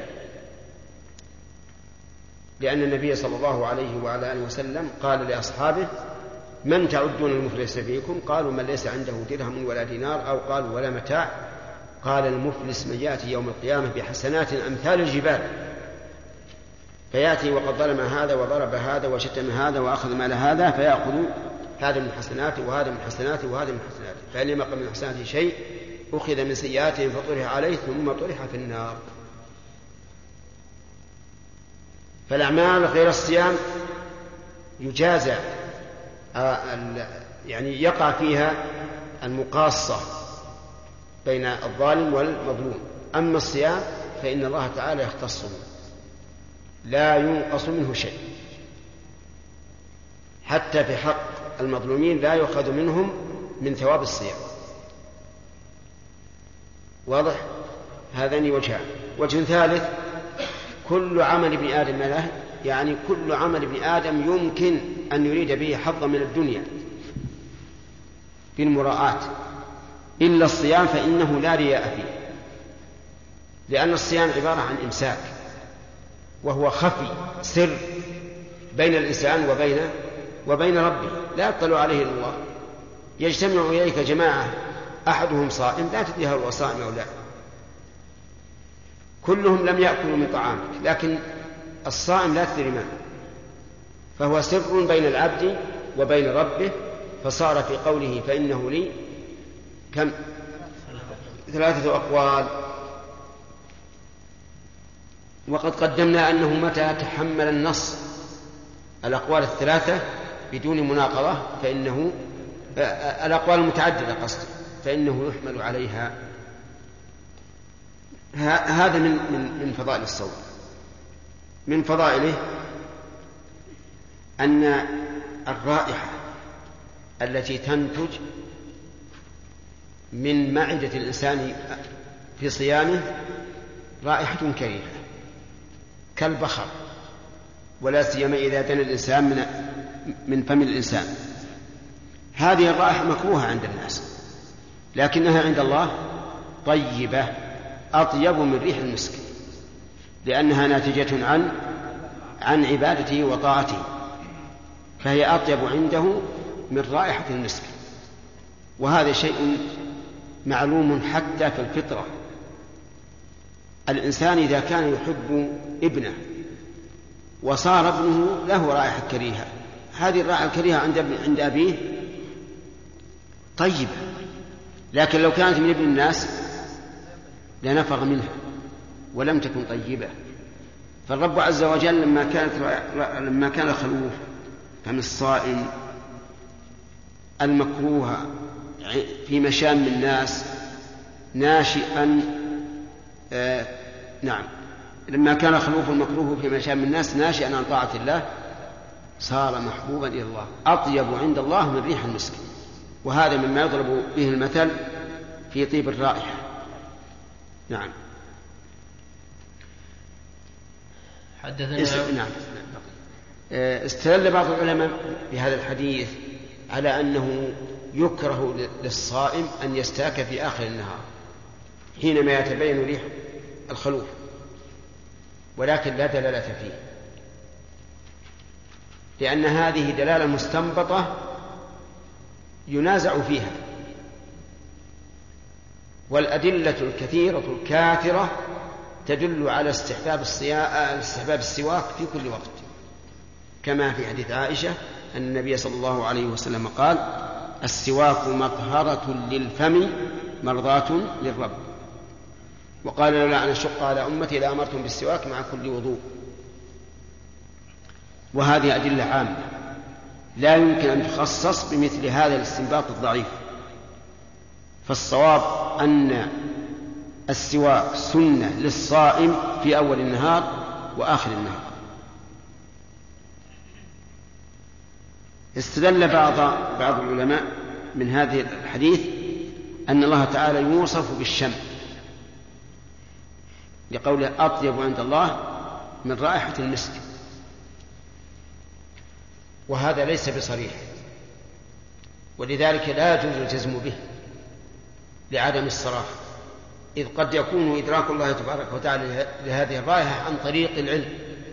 S2: لأن النبي صلى الله عليه وعلى آله وسلم قال لأصحابه: من تعدون المفلس فيكم؟ قالوا: من ليس عنده درهم ولا دينار، أو قالوا: ولا متاع. قال: المفلس من يأتي يوم القيامة بحسنات أمثال الجبال، فيأتي وقد ظلم هذا وضرب هذا وشتم هذا وأخذ مال هذا، فيأخذ هذا من حسناته وهذا من حسناته وهذا من حسناته، فإن لم يقم من حسناته شيء أخذ من سيئاتهم فطرح عليه ثم طرح في النار. فالأعمال غير الصيام يجازى يعني يقع فيها المقاصة بين الظالم والمظلوم. أما الصيام فإن الله تعالى يختص به، لا ينقص منه شيء، حتى في حق المظلومين لا يؤخذ منهم من ثواب الصيام. واضح؟ هذان وجهان. وجه ثالث: كل عمل ابن آدم له، يعني كل عمل ابن آدم يمكن أن يريد به حظا من الدنيا بالمراءات إلا الصيام فإنه لا رياء فيه، لأن الصيام عبارة عن إمساك، وهو خفي سر بين الإنسان وبين وبين ربه، لا يطلع عليه إلا الله. يجتمع إليك جماعة أحدهم صائم لا تدري هل هو صائم أو لا، كلهم لم يأكلوا من طعامك، لكن الصائم لا تدري ما، فهو سر بين العبد وبين ربه. فصار في قوله فإنه لي كم؟ ثلاثة أقوال. وقد قدمنا أنه متى تحمل النص الأقوال الثلاثة بدون مناقضة فإنه الأقوال المتعددة قصد فإنه يحمل عليها. هذا من من من فضائل الصوم. من فضائله أن الرائحة التي تنتج من معدة الإنسان في صيامه رائحة كريهة كالبخر، ولا سيما إذا دنا الإنسان من من فم الإنسان. هذه الرائحة مكروهة عند الناس، لكنها عند الله طيبة أطيب من ريح المسك، لأنها ناتجة عن عن عبادته وطاعته، فهي أطيب عنده من رائحة المسك. وهذا شيء معلوم حتى في الفطرة. الإنسان إذا كان يحب ابنه وصار ابنه له رائحة كريهة، هذه الرائحة الكريهة عند عند أبيه طيبة، لكن لو كانت من ابن الناس لنفر منها ولم تكن طيبة. فالرب عز وجل لما كانت لما كان الخلوف فم الصائم المكروه في مشام الناس ناشئا آه نعم لما كان خلوف المكروه في مشام الناس ناشئا عن طاعة الله صار محبوبا إلى الله أطيب عند الله من ريح المسك. وهذا مما يضرب به المثل في طيب الرائحة. نعم.
S3: حدثنا
S2: نعم. استدل بعض العلماء بهذا الحديث على أنه يكره للصائم أن يستاك في آخر النهار حينما يتبين ريح الخلوف، ولكن لا دلالة فيه، لأن هذه دلالة مستنبطة ينازع فيها، والأدلة الكثيرة الكاثرة تدل على استحباب استحباب السواك في كل وقت، كما في حديث عائشة أن النبي صلى الله عليه وسلم قال: السواك مطهرة للفم مرضاة للرب. وقال: لولا أن أشق على أمتي لأمرتم بالسواك مع كل وضوء. وهذه أدلة عامة لا يمكن أن تخصص بمثل هذا الاستنباط الضعيف. فالصواب أن السواك سنة للصائم في أول النهار وآخر النهار. استدل بعض بعض العلماء من هذه الحديث أن الله تعالى يوصف بالشم لقوله: أطيب عند الله من رائحة المسك. وهذا ليس بصريح، ولذلك لا يجوز الجزم به لعدم الصراحة، إذ قد يكون إدراك الله تبارك وتعالى لهذه الرائحة عن طريق العلم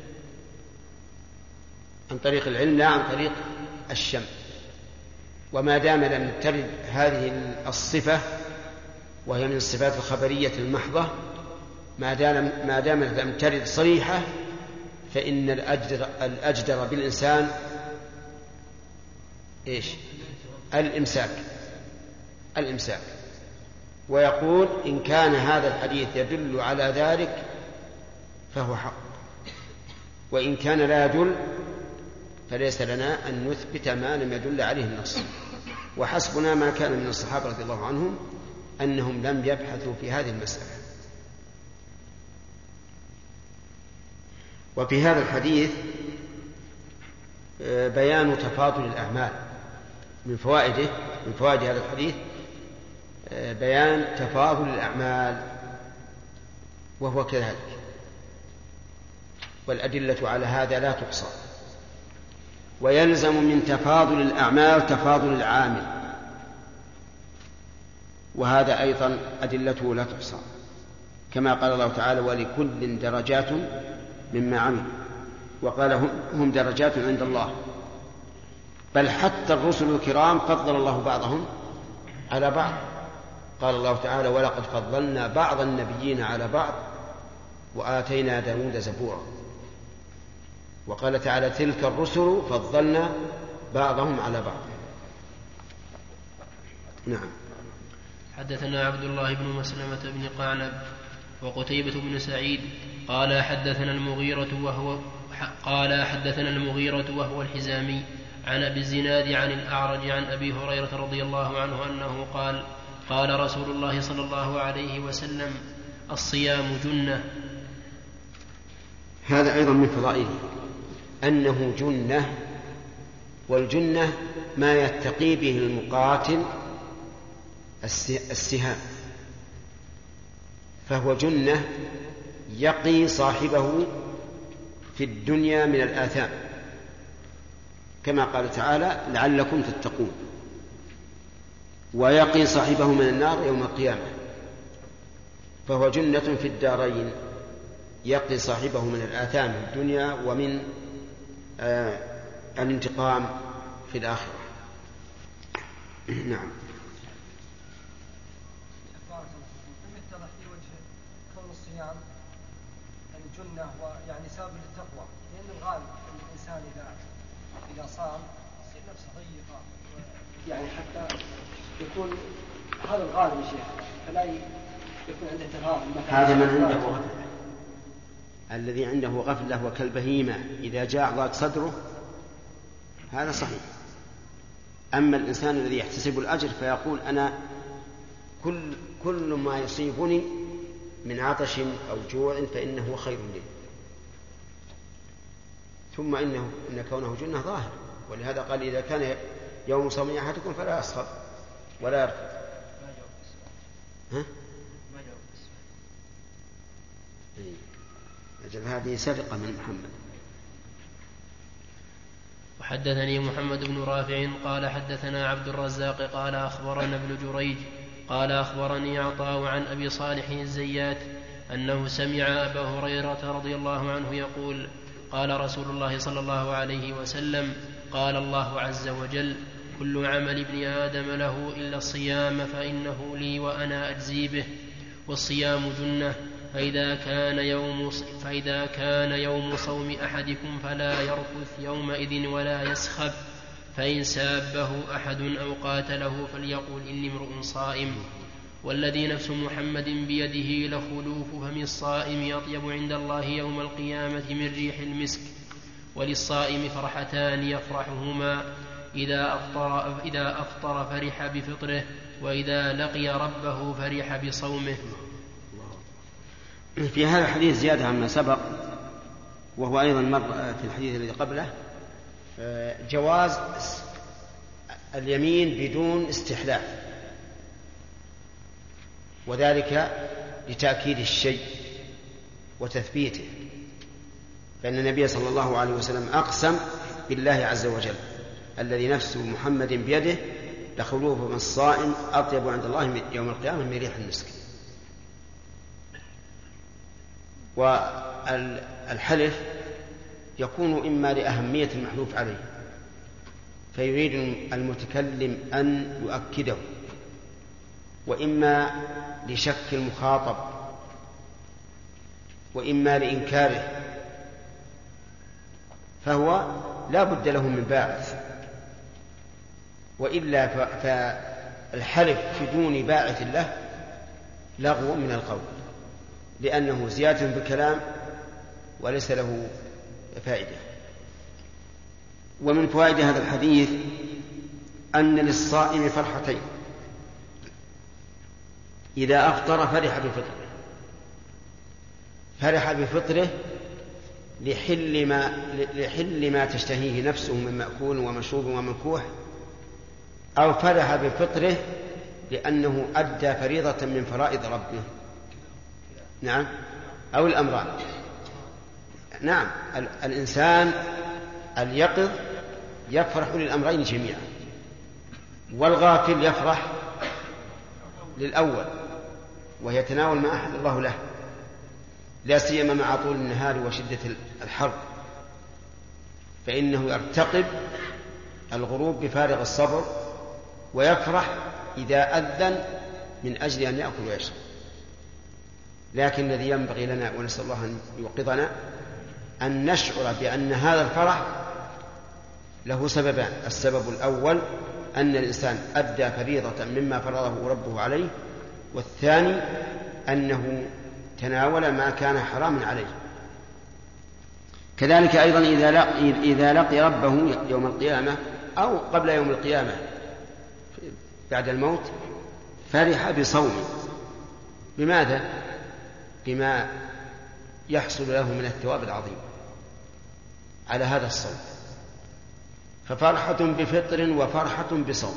S2: عن طريق العلم لا عن طريق الشم. وما دام لم ترد هذه الصفة وهي من الصفات الخبرية المحضة، ما دام ما دام لم ترد صريحة، فإن الأجدر, الأجدر بالإنسان إيش؟ الإمساك الإمساك ويقول: إن كان هذا الحديث يدل على ذلك فهو حق، وإن كان لا يدل فليس لنا أن نثبت ما لم يدل عليه النص. وحسبنا ما كان من الصحابة رضي الله عنهم أنهم لم يبحثوا في هذه المسألة. وفي هذا الحديث بيان تفاضل الأعمال. من فوائده من فوائد هذا الحديث بيان تفاضل الأعمال، وهو كذلك، والأدلة على هذا لا تحصى. ويلزم من تفاضل الأعمال تفاضل العامل، وهذا أيضا أدلته لا تحصى، كما قال الله تعالى: ولكل درجات مما عمل. وقال: هم درجات عند الله. بل حتى الرسل الكرام فضل الله بعضهم على بعض. قال الله تعالى: ولقد فضلنا بعض النبيين على بعض وآتينا داود زبورا. وقال تعالى: تلك الرسل فضلنا بعضهم على بعض. نعم.
S3: حدثنا عبد الله بن مسلمة بن قعنب وقتيبة بن سعيد قال حدثنا المغيرة وهو قال حدثنا المغيرة وهو الحزامي عن أبي الزناد عن الأعرج عن أبي هريرة رضي الله عنه أنه قال قال رسول الله صلى الله عليه وسلم الصيام جنة.
S2: هذا أيضا من فضائله أنه جنة، والجنة ما يتقي به المقاتل السهام، فهو جنة يقي صاحبه في الدنيا من الآثام، كما قال تعالى لعلكم تتقون، ويقي صاحبه من النار يوم القيامة، فهو جنة في الدارين يقي صاحبه من الآثام في الدنيا ومن آه الانتقام في الآخرة. نعم.
S4: يتضح في وجه كون الصيام يعني جنة ويعني سبب للتقوى، لأن الغالب أن الإنسان إذا إذا صام يصير نفسه ضيقة، يعني حتى يكون هذا الغالب يا شيخ، فلا يكون عنده تغافل.
S2: هذا من عنده غفلة، الذي عنده غفلة وكالبهيمة إذا جاء ضاق صدره، هذا صحيح. أما الإنسان الذي يحتسب الأجر فيقول أنا كل, كل ما يصيبني من عطش أو جوع فإنه خير لي، ثم إنه إن كونه جنة ظاهر، ولهذا قال إذا كان يوم صوم أحدكم فلا يصخب ولا يركض. ها؟ أجل هذه سرقة من محمد.
S3: وحدثني محمد بن رافع قال حدثنا عبد الرزاق قال أخبرنا ابن جريج قال أخبرني عطاء عن أبي صالح الزيات أنه سمع أبا هريرة رضي الله عنه يقول قال رسول الله صلى الله عليه وسلم قال الله عز وجل كل عمل ابن آدم له إلا الصيام فإنه لي وأنا أجزي به، والصيام جنة، فإذا كان يوم, فإذا كان يوم صوم أحدكم فلا يرفث يومئذ ولا يسخب، فإن سابه أحد أو قاتله فليقول إني امرؤ صائم، والذي نفس محمد بيده لخلوف فم الصائم أطيب عند الله يوم القيامة من ريح المسك. وللصائم فرحتان يفرحهما إذا أفطر, إذا أفطر فرح بفطره، وإذا لقي ربه فرح بصومه.
S2: في هذا الحديث زيادة عما سبق، وهو أيضا مر في الحديث الذي قبله، جواز اليمين بدون استحلاف، وذلك لتأكيد الشيء وتثبيته، فإن النبي صلى الله عليه وسلم أقسم بالله عز وجل الذي نفس محمد بيده لخلوف من الصائم أطيب عند الله يوم القيامة من ريح المسك. والحلف يكون إما لأهمية المحلوف عليه فيريد المتكلم أن يؤكده، وإما لشك المخاطب، وإما لإنكاره، فهو لا بد له من باعث، وإلا فالحلف بدون باعث له لغو من القول، لأنه زيادة بالكلام وليس له فائدة. ومن فوائد هذا الحديث أن للصائم فرحتين: إذا أفطر فرح بفطره، فرح بفطره لحل ما, لحل ما تشتهيه نفسه من مأكول ومشروب ومكوح، أو فرح بفطره لأنه أدى فريضة من فرائض ربه. نعم، أو الأمران. نعم، الإنسان اليقظ يفرح للأمرين جميعا، والغافل يفرح للأول ويتناول ما أحد الله له، لا سيما مع طول النهار وشدة الحر، فإنه يرتقب الغروب بفارغ الصبر ويفرح إذا أذن من أجل أن يأكل ويشرب. لكن الذي ينبغي لنا، ونسأل الله أن يوقظنا، أن نشعر بأن هذا الفرح له سببان: السبب الأول أن الإنسان أدى فريضة مما فرضه ربه عليه، والثاني أنه تناول ما كان حراما عليه. كذلك أيضا إذا لقي, إذا لقي ربه يوم القيامة أو قبل يوم القيامة بعد الموت فرح بصوم. بماذا؟ بما يحصل له من الثواب العظيم على هذا الصوم. ففرحة بفطر وفرحة بصوم.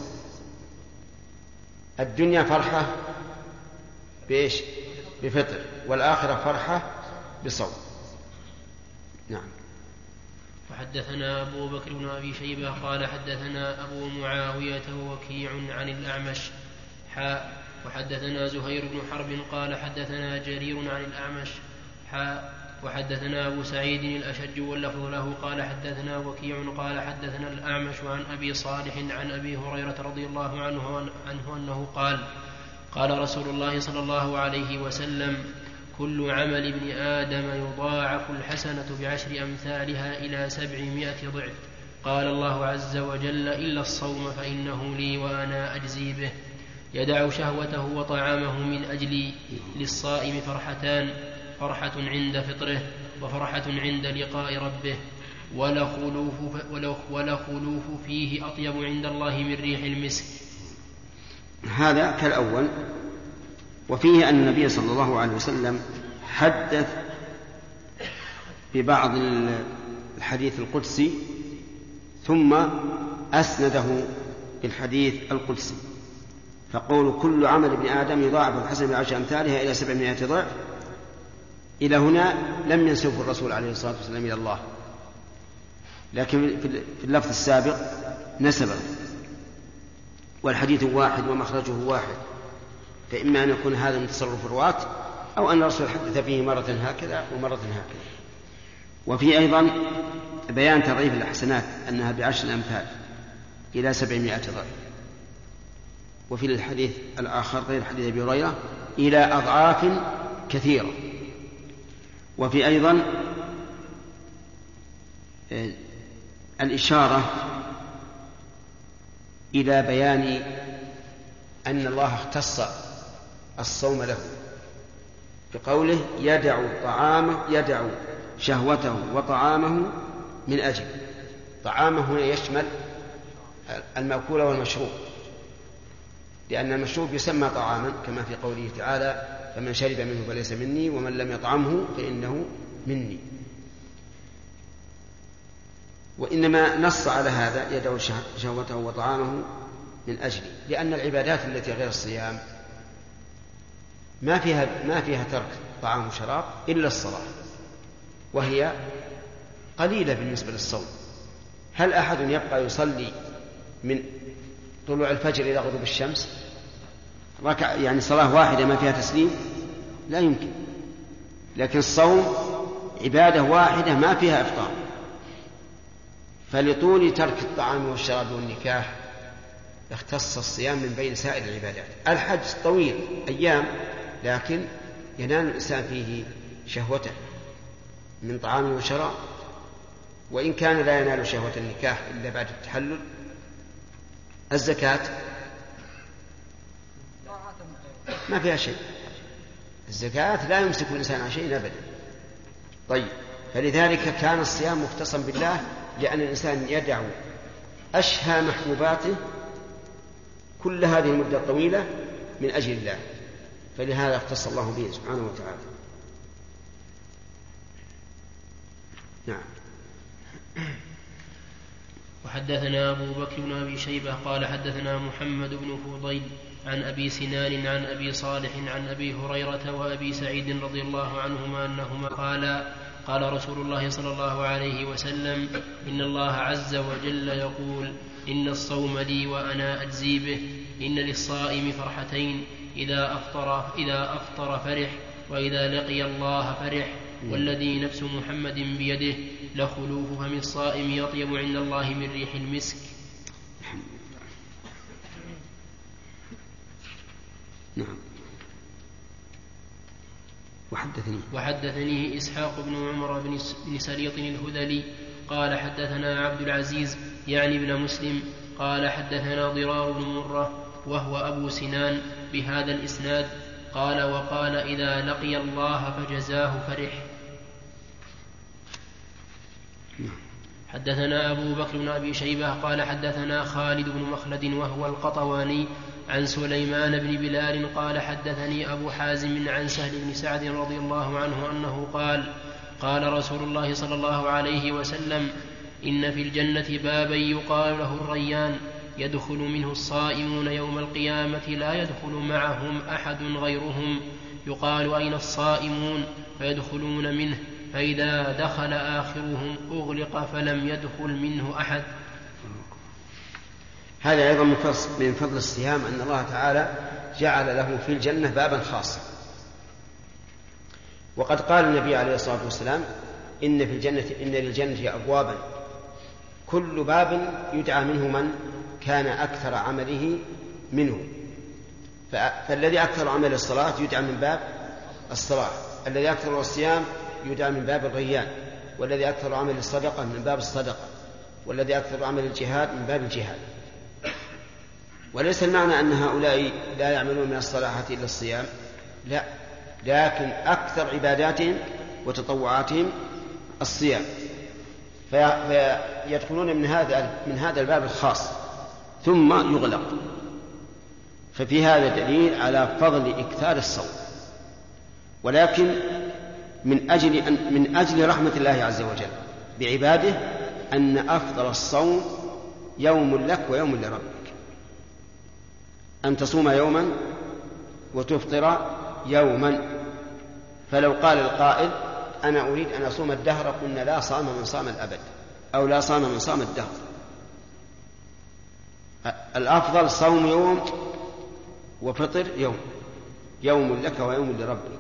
S2: الدنيا فرحة بإيش؟ بفطر، والآخرة فرحة بصوم. نعم.
S3: وحدثنا أبو بكر بن أبي شيبة قال حدثنا أبو معاوية ووكيع عن الأعمش حاء وحدثنا زهير بن حرب قال حدثنا جرير عن الأعمش حاء وحدثنا أبو سعيد الأشج واللفظ له قال حدثنا وكيع قال حدثنا الأعمش عن أبي صالح عن أبي هريرة رضي الله عنه, عنه أنه قال قال رسول الله صلى الله عليه وسلم كل عمل ابن آدم يضاعف الحسنة بعشر أمثالها إلى سبعمائة ضعف. قال الله عز وجل إلا الصوم فإنه لي وأنا أجزي به. يدع شهوته وطعامه من أجلي. للصائم فرحتان، فرحة عند فطره وفرحة عند لقاء ربه، ولخلوف, ولخلوف فيه أطيب عند الله من ريح المسك.
S2: هذا كالأول. وفيه أن النبي صلى الله عليه وسلم حدث ببعض الحديث القدسي ثم أسنده بالحديث القدسي. فقول كل عمل ابن آدم يضاعف الحسن بعشر أمثالها إلى سبعمائة ضعف، إلى هنا لم ينسبه الرسول عليه الصلاة والسلام إلى الله، لكن في اللفظ السابق نسبه. والحديث واحد ومخرجه واحد، فإما أن يكون هذا من تصرف الرواة أو أن الرسول حدث فيه مرة هكذا ومرة هكذا. وفي أيضا بيان تضعيف الحسنات أنها بعشر أمثال إلى سبعمائة ضعف. وفي الحديث الآخر غير حديث أبي هريرة إلى أضعاف كثيرة. وفي أيضا الإشارة إلى بيان أن الله اختص الصوم له بقوله يدع طعامه يدع شهوته وطعامه من أجل. طعامه هنا يشمل المأكول والمشروب، لأن المشروب يسمى طعاما كما في قوله تعالى فمن شرب منه فليس مني ومن لم يطعمه فإنه مني. وإنما نص على هذا يدع شهوته وطعامه من أجله، لأن العبادات التي غير الصيام ما فيها ما فيها ترك طعام وشراب إلا الصلاة، وهي قليلة بالنسبة للصوم. هل أحد يبقى يصلي من طلوع الفجر إلى غروب الشمس ركع يعني صلاة واحدة ما فيها تسليم؟ لا يمكن. لكن الصوم عبادة واحدة ما فيها إفطار، فلطول ترك الطعام والشراب والنكاح اختص الصيام من بين سائر العبادات. الحج طويل أيام، لكن ينال الإنسان فيه شهوته من طعام وشراب، وإن كان لا ينال شهوة النكاح إلا بعد التحلل. الزكاة ما فيها شيء، الزكاة لا يمسك الإنسان عن شيء أبدا. طيب، فلذلك كان الصيام مختصا بالله، لأن الإنسان يدع أشهى محبوباته كل هذه المدة الطويلة من أجل الله، فلهذا اختص الله به سبحانه وتعالى. نعم.
S3: وحدثنا أبو بكر بن أبي شيبة قال حدثنا محمد بن فضيل عن أبي سنان عن أبي صالح عن أبي هريرة وأبي سعيد رضي الله عنهما أنهما قالا قال رسول الله صلى الله عليه وسلم إن الله عز وجل يقول إن الصوم لي وأنا أجزي به. إن للصائم فرحتين، إذا أفطر, إذا أفطر فرح، وإذا لقي الله فرح، والذي نفس محمد بيده لخلوف فم الصائم يطيب عند الله من ريح المسك.
S2: نعم. وحدثني
S3: وحدثني إسحاق بن عمر بن سليط الهذلي قال حدثنا عبد العزيز يعني ابن مسلم قال حدثنا ضرار بن مرة وهو أبو سنان بهذا الإسناد قال وقال إذا لقي الله فجزاه فرح. حدثنا أبو بكر بن أبي شيبة قال حدثنا خالد بن مخلد وهو القطواني عن سليمان بن بلال قال حدثني أبو حازم عن سهل بن سعد رضي الله عنه أنه قال قال رسول الله صلى الله عليه وسلم إن في الجنة بابا يقال له الريان يدخل منه الصائمون يوم القيامة لا يدخل معهم أحد غيرهم يقال أين الصائمون فيدخلون منه فإذا دخل آخرهم أغلق فلم يدخل منه أحد.
S2: هذا أيضا من فضل الصيام أن الله تعالى جعل له في الجنة بابا خاصا. وقد قال النبي عليه الصلاة والسلام إن في الجنة إن للجنة أبوابا كل باب يدعى منه من كان أكثر عمله منه، فالذي أكثر عمل الصلاة يدعى من باب الصلاة، الذي أكثر الصيام يدعى من باب الريان، والذي أكثر عمل الصدقة من باب الصدقة، والذي أكثر عمل الجهاد من باب الجهاد. وليس المعنى أن هؤلاء لا يعملون من الصلاحة إلا الصيام، لا، لكن أكثر عباداتهم وتطوعاتهم الصيام، فيدخلون من هذا من هذا الباب الخاص ثم يغلق. ففي هذا دليل على فضل إكثار الصوم، ولكن من أجل أن من أجل رحمة الله عز وجل بعباده أن أفضل الصوم يوم لك ويوم لربك، أن تصوم يوما وتفطر يوما. فلو قال القائل أنا أريد أن أصوم الدهر قلنا لا صام من صام الأبد أو لا صام من صام الدهر. الأفضل صوم يوم وفطر يوم، يوم لك ويوم لربك.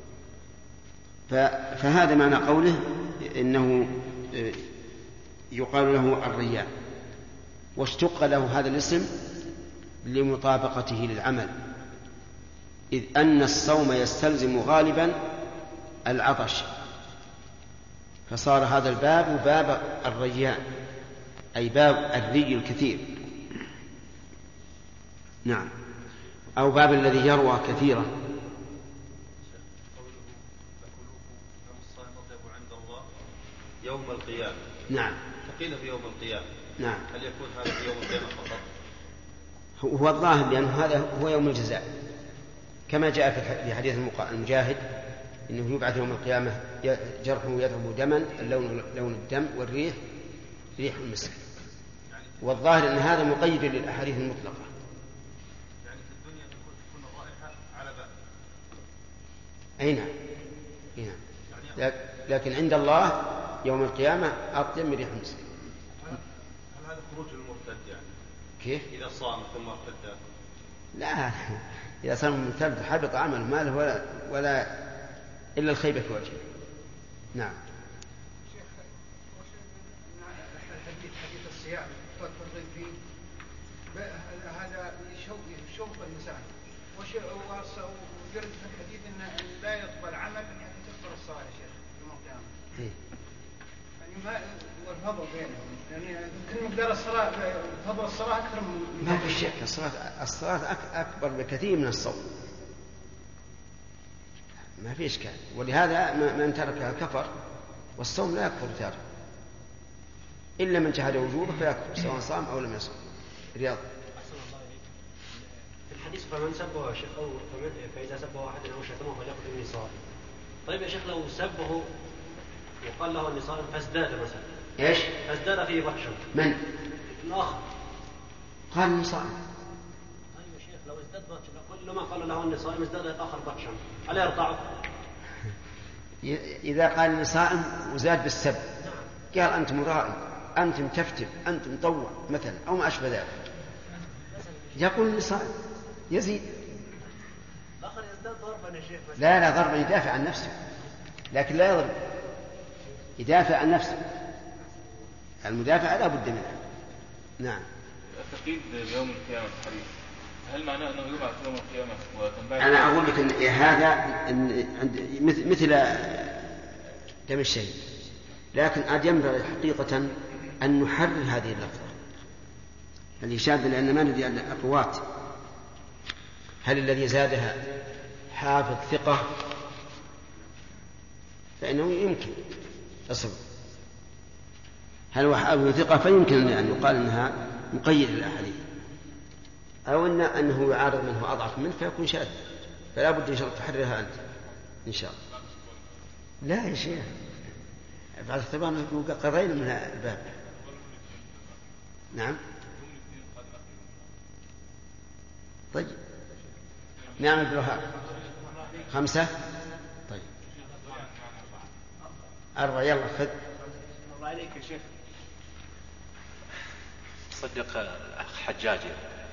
S2: فهذا معنى قوله إنه يقال له الريان، واشتق له هذا الاسم لمطابقته للعمل، إذ أن الصوم يستلزم غالبا العطش، فصار هذا الباب باب الريان، أي باب الري الكثير. نعم، أو باب الذي يروى كثيرا.
S8: يوم القيامة.
S2: نعم.
S8: فقيل في يوم القيامة.
S2: نعم.
S8: هل يكون هذا في يوم القيامة فقط؟
S2: هو الظاهر لأنه هذا هو يوم الجزاء، كما جاء في حديث المجاهد إنه يبعث يوم القيامة جرحه يذهب دما، اللون لون الدم والريح ريح المسك. والظاهر أن هذا مقيد للأحاديث المطلقة.
S8: يعني في الدنيا تكون الرائحة على باب.
S2: أي نعم. أي نعم. لكن عند الله يوم القيامة أطيب من ريح المسك.
S8: هل هذا خروج المرتد يعني؟
S2: كيف؟
S8: إذا صام ثم ارتد.
S2: لا، إذا صام المرتد حبط عمله ما له ولا ولا إلا الخيبة في وجهه. نعم.
S11: شيخ الحديث حديث الصيام ترغب فيه هذا شوق الإنسان، وجرد في الحديث أن لا يقبل عمل حتى تكبر الصلاة يا شيخ يوم القيامة. يعني ما والفضل بينهم، يعني كل مقدار الصلاة فضل الصلاة أكثر من
S2: ما في شك. الصلاة الصلاة أكبر بكثير من الصوم، ما في إشكال. ولهذا من تركها كفر، والصوم لا يكفر تارك إلا من جحد وجوبه فيكفر سواء صام أو لم يصم. رياض.
S12: في الحديث فمن سبه شيخ أو فإذا سبه واحد أو شتمه فليقل إني صائم. طيب يا شيخ لو سبه وقال له إني صائم فازداد مثلا.
S2: إيش؟
S12: فازداد فيه بطشا.
S2: من؟
S12: الآخر.
S2: قال إني صائم.
S12: أيوة شيخ لو ازداد بطشا كل ما قال له إني صائم ازداد الآخر بطشا، ألا يرضعه؟
S2: إذا قال إني صائم وزاد بالسب قال أنت مرائي، أنت متفتف، أنت مطوع مثلا أو ما أشبه ذلك، يقول إني صائم يزيد.
S12: الآخر يزداد ضربا يا شيخ.
S2: لا لا ضربا يدافع عن نفسه، لكن لا يضرب، يدافع عن نفسه. المدافع لا بد منه. نعم.
S10: التقييد بيوم القيامة الحديث هل معناه أنه يبعث يوم القيامة وتنبعث؟
S2: أنا أقول لك إن هذا مثل دم الشهيد، لكن عاد ينبغي حقيقة أن نحرر هذه اللفظة اللي شاذة، لأن ما ندري عن الرواة هل الذي زادها حافظ ثقة، فإنه يمكن أصبر. هل هو حال ثقة فيمكن أن يقال أنها مقيد للأحاديث، أو أن أنه يعارض من هو أضعف منه فيكون شاذ، فلا بد إن شاء الله تحررها أنت إن شاء الله. لا يا شيخ بعد طبعا قضينا من الباب. نعم طيب نعم الوهاب خمسة طيب أربعة يلا خذ.
S7: الله عليك يا شيخ صدق أخ حجاجي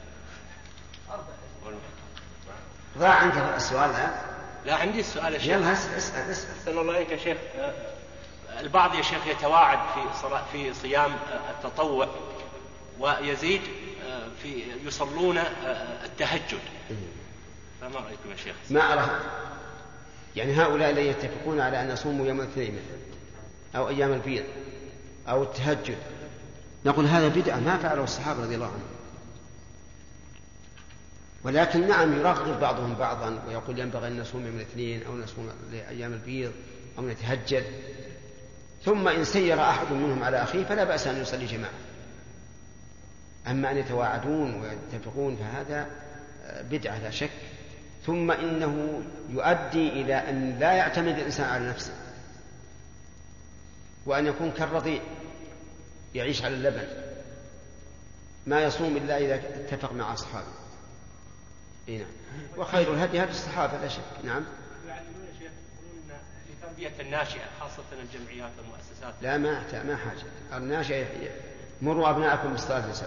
S2: ضاع عنك السؤال الآن؟
S7: لا عندي السؤال يا شيخ.
S2: يلا اسأل اسأل اسأل.
S7: أحسن الله عليك يا شيخ. البعض يا شيخ يتواعد في صلاة في صيام التطوع ويزيد في يصلون التهجد، فما رأيكم يا شيخ؟
S2: ما أرى يعني هؤلاء الذين يتفقون على أن يصوموا يوم الاثنين أو أيام البيض أو التهجد، نقول هذا بدعة ما فعله الصحابة رضي الله عنهم، ولكن نعم يرغب بعضهم بعضا ويقول ينبغي أن نصوم يوم الاثنين أو نصوم أيام البيض أو نتهجد، ثم إن سير أحد منهم على أخيه فلا بأس أن يصلي جماعة. أما أن يتواعدون ويتفقون فهذا بدعة لا شك، ثم إنه يؤدي إلى أن لا يعتمد الإنسان على نفسه، وأن يكون كالرضيع يعيش على اللبن ما يصوم إلا إذا اتفق مع أصحابه. نعم وخير الهدي هدي الصحابة لا شك. نعم
S7: يعلمون يا شيخ يقولون في تربية الناشئة خاصة الجمعيات والمؤسسات.
S2: لا ما ما حاجة الناشئة مروا أبناءكم بالصلاة لسبب.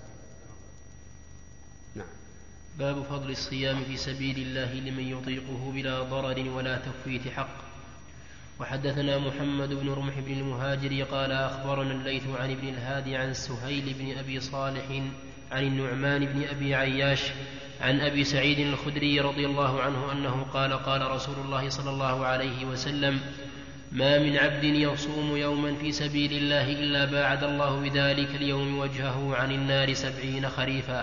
S2: نعم.
S3: باب فضل الصيام في سبيل الله لمن يطيقه بلا ضرر ولا تفويت حق. وحدثنا محمد بن رمح بن المهاجر قال أخبرنا الليث عن ابن الهادي عن سهيل بن أبي صالح عن النعمان بن أبي عياش عن أبي سعيد الخدري رضي الله عنه أنه قال قال رسول الله صلى الله عليه وسلم ما من عبد يصوم يوما في سبيل الله إلا باعد الله بذلك اليوم وجهه عن النار سبعين خريفا.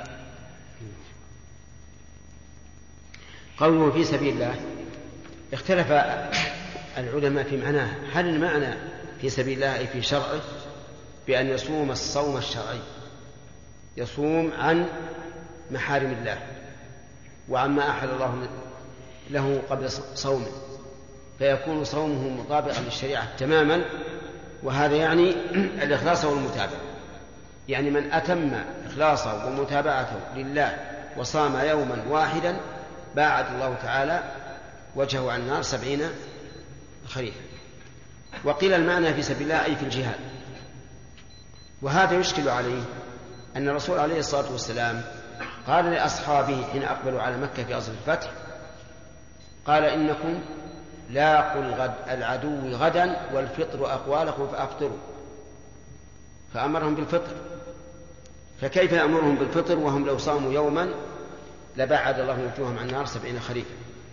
S2: قوله في سبيل الله اختلف العلماء في معناه، هل المعنى في سبيل الله أي في شرعه بأن يصوم الصوم الشرعي، يصوم عن محارم الله وعما أحل الله له قبل صومه، فيكون صومه مطابقا للشريعة تماما، وهذا يعني الإخلاص والمتابعة، يعني من أتم إخلاصه ومتابعته لله وصام يوما واحدا باعد الله تعالى وجهه عن النار سبعين خريفا. وقيل المعنى في سبيل الله أي في الجهاد، وهذا يشكل عليه أن الرسول عليه الصلاة والسلام قال لأصحابه حين أقبلوا على مكة في غزوة الفتح قال إنكم لاقوا الغد العدو غدا والفطر أقوالكم فأفطروا، فأمرهم بالفطر، فكيف يأمرهم بالفطر وهم لو صاموا يوما لبعد الله وجوههم عن النار سبعين خريفا.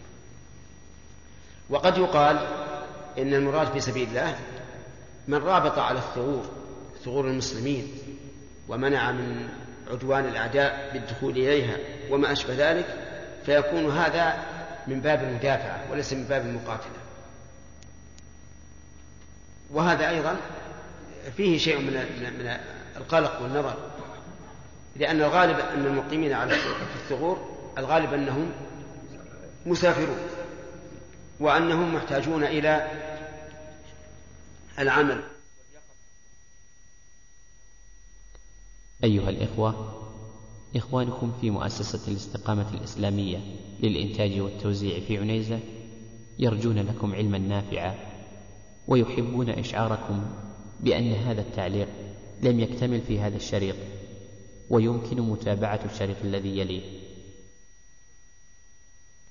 S2: وقد يقال إن المراد في سبيل الله من رابط على الثغور ثغور المسلمين ومنع من عدوان الأعداء بالدخول إليها وما أشبه ذلك، فيكون هذا من باب المدافعة وليس من باب المقاتلة. وهذا أيضا فيه شيء من القلق والنظر، لأن الغالب أن المقيمين على الثغور الغالب أنهم مسافرون وأنهم محتاجون إلى العمل.
S1: أيها الإخوة، إخوانكم في مؤسسة الاستقامة الإسلامية للإنتاج والتوزيع في عنيزة يرجون لكم علما نافعا، ويحبون إشعاركم بأن هذا التعليق لم يكتمل في هذا الشريط، ويمكن متابعة الشريط الذي يليه.